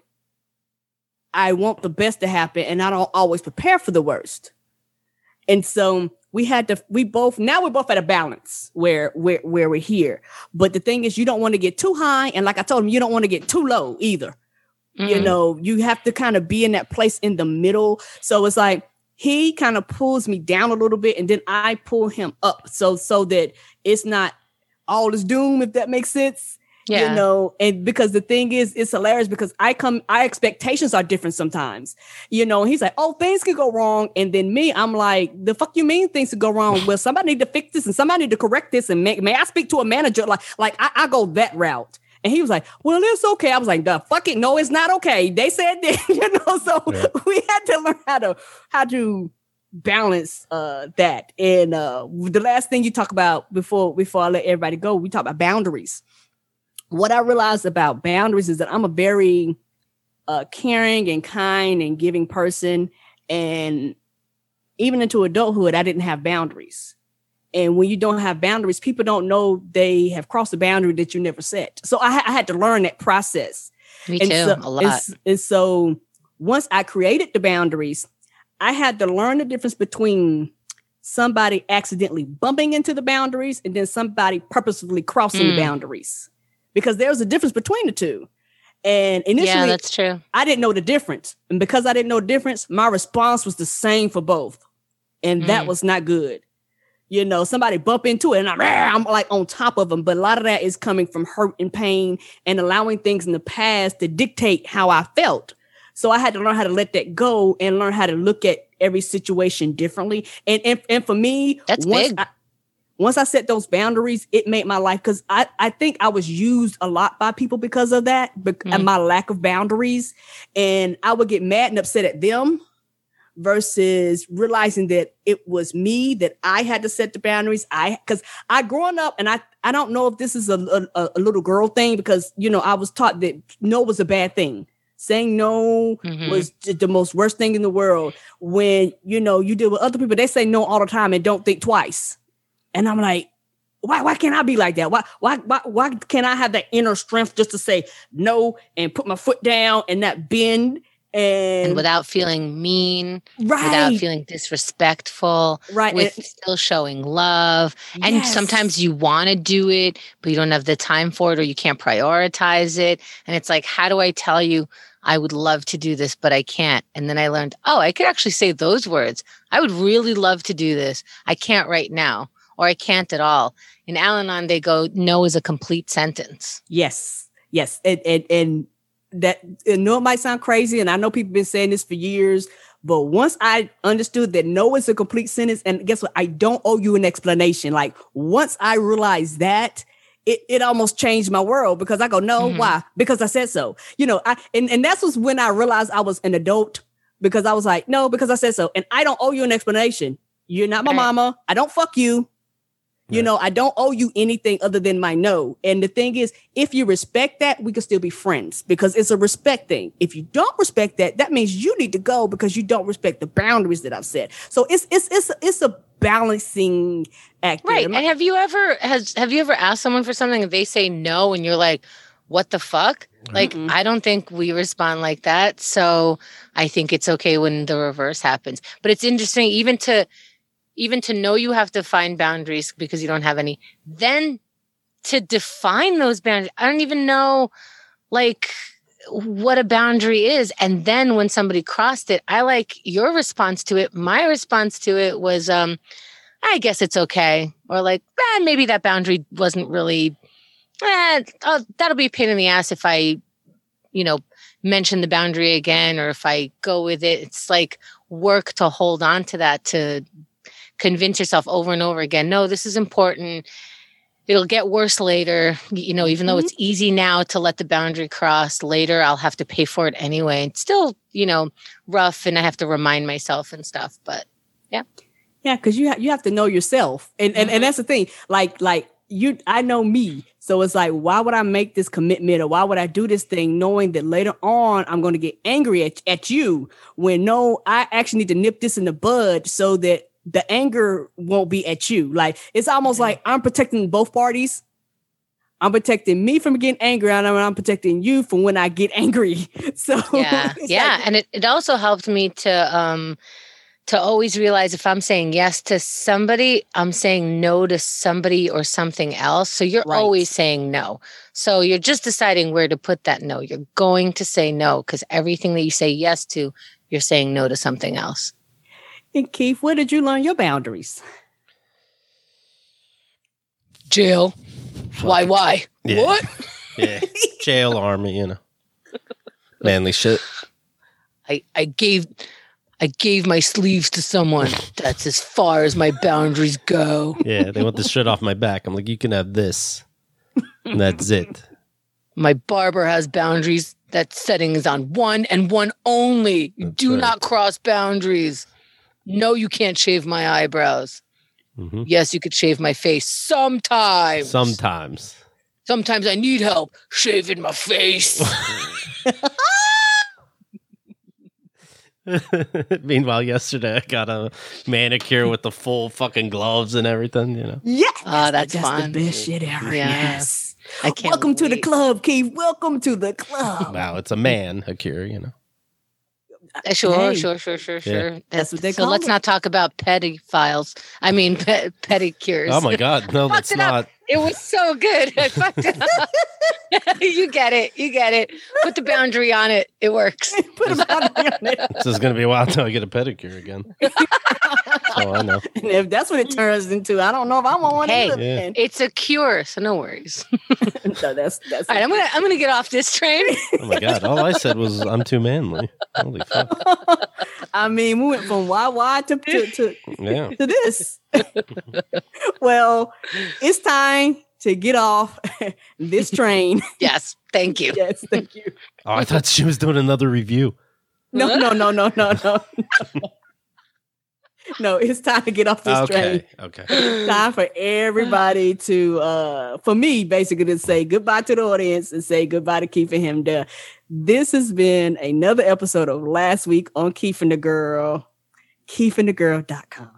I want the best to happen, and I don't always prepare for the worst. And so we're both at a balance where we're here. But the thing is, you don't want to get too high. And like I told him, you don't want to get too low either. You have to kind of be in that place in the middle. So it's like, he kind of pulls me down a little bit, and then I pull him up so that it's not all is doom, if that makes sense. Yeah. You know, and because the thing is, it's hilarious because our expectations are different sometimes. You know, he's like, oh, things can go wrong. And then me, I'm like, the fuck you mean things could go wrong? Well, somebody need to fix this and somebody need to correct this. And may I speak to a manager? Like I go that route. And he was like, well, it's okay. I was like, the fuck it. No, it's not okay. They said that, you know, so we had to learn how to balance that. And the last thing you talk about before I let everybody go, we talk about boundaries. What I realized about boundaries is that I'm a very caring and kind and giving person. And even into adulthood, I didn't have boundaries. And when you don't have boundaries, people don't know they have crossed a boundary that you never set. So I had to learn that process. Me too, a lot. And so once I created the boundaries, I had to learn the difference between somebody accidentally bumping into the boundaries and then somebody purposefully crossing the boundaries. Because there's a difference between the two. And initially, that's true. I didn't know the difference. And because I didn't know the difference, my response was the same for both. And that was not good. You know, somebody bump into it and I'm like on top of them. But a lot of that is coming from hurt and pain and allowing things in the past to dictate how I felt. So I had to learn how to let that go and learn how to look at every situation differently. And for me, that's big. Once I set those boundaries, it made my life, because I think I was used a lot by people because of that, and my lack of boundaries. And I would get mad and upset at them versus realizing that it was me, that I had to set the boundaries. Because I growing up, and I don't know if this is a little girl thing, because, you know, I was taught that no was a bad thing. Saying no was the most worst thing in the world. When, you know, you deal with other people, they say no all the time and don't think twice. And I'm like, why can't I be like that? Why can't I have that inner strength just to say no and put my foot down and not bend and without feeling mean, right, without feeling disrespectful, right, with still showing love. And yes, sometimes you want to do it, but you don't have the time for it, or you can't prioritize it. And it's like, how do I tell you I would love to do this, but I can't? And then I learned, oh, I could actually say those words. I would really love to do this. I can't right now. Or I can't at all. In Al-Anon, they go, no is a complete sentence. Yes. And that, I know it might sound crazy, and I know people have been saying this for years, but once I understood that no is a complete sentence, and guess what? I don't owe you an explanation. Like, once I realized that, it almost changed my world, because I go, no, why? Because I said so. You know, and that was when I realized I was an adult, because I was like, no, because I said so. And I don't owe you an explanation. You're not my mama. I don't fuck you. You know, I don't owe you anything other than my no. And the thing is, if you respect that, we can still be friends, because it's a respect thing. If you don't respect that, that means you need to go because you don't respect the boundaries that I've set. So it's a balancing act. Right. And have you ever asked someone for something and they say no and you're like, what the fuck? Like, I don't think we respond like that. So I think it's okay when the reverse happens. But it's interesting, even to know you have to find boundaries because you don't have any, then to define those boundaries. I don't even know, like, what a boundary is. And then when somebody crossed it, I like your response to it. My response to it was, I guess it's okay. Or like, maybe that boundary wasn't really, that'll be a pain in the ass if I, mention the boundary again, or if I go with it. It's like work to hold on to that, to convince yourself over and over again, no, this is important. It'll get worse later. Even though it's easy now to let the boundary cross, later I'll have to pay for it anyway. It's still, rough, and I have to remind myself and stuff, but yeah. Yeah. Cause you have to know yourself. And that's the thing. Like I know me. So it's like, why would I make this commitment, or why would I do this thing knowing that later on I'm going to get angry at you, when no, I actually need to nip this in the bud so that the anger won't be at you. Like, it's almost like I'm protecting both parties. I'm protecting me from getting angry, and I'm protecting you from when I get angry. So yeah. Like, and it also helped me to always realize if I'm saying yes to somebody, I'm saying no to somebody or something else. So you're always saying no. So you're just deciding where to put that no. You're going to say no, because everything that you say yes to, you're saying no to something else. And Keith, where did you learn your boundaries? Jail. Why? Yeah. What? Yeah. Jail, army, manly shit. I gave my sleeves to someone. That's as far as my boundaries go. Yeah, they want the shit off my back. I'm like, you can have this. And that's it. My barber has boundaries. That setting is on one and one only. You do right. not cross boundaries. No, you can't shave my eyebrows. Mm-hmm. Yes, you could shave my face sometimes. Sometimes I need help shaving my face. Meanwhile, yesterday I got a manicure with the full fucking gloves and everything, Yeah. That's the fun. best shit ever. Yeah. Yes. I can't Welcome to the wait. club, Keith. Welcome to the club. Wow, it's a man, a cure, Sure. Yeah. That's what they So call let's it. not talk about pedicures. Oh my God, no, that's Fucked it up. not. It was so good. I fucked it up. You get it. Put the boundary on it. It works. Put a boundary on it. This is going to be a while until I get a pedicure again. So I know. And if that's what it turns into, I don't know if I want one Hey. either. Yeah. man. It's a cure, so no worries. So that's All right, I'm gonna get off this train. Oh my God, all I said was I'm too manly. Holy fuck. I mean, we went from YY to Yeah. to this. Well, it's time to get off this train. Yes, thank you. Yes, thank you. Oh, I thought she was doing another review. No. No, it's time to get off this train. Okay. Time for everybody to, for me, basically to say goodbye to the audience and say goodbye to Keith and him there. This has been another episode of Last Week on Keith and the Girl, keithandthegirl.com.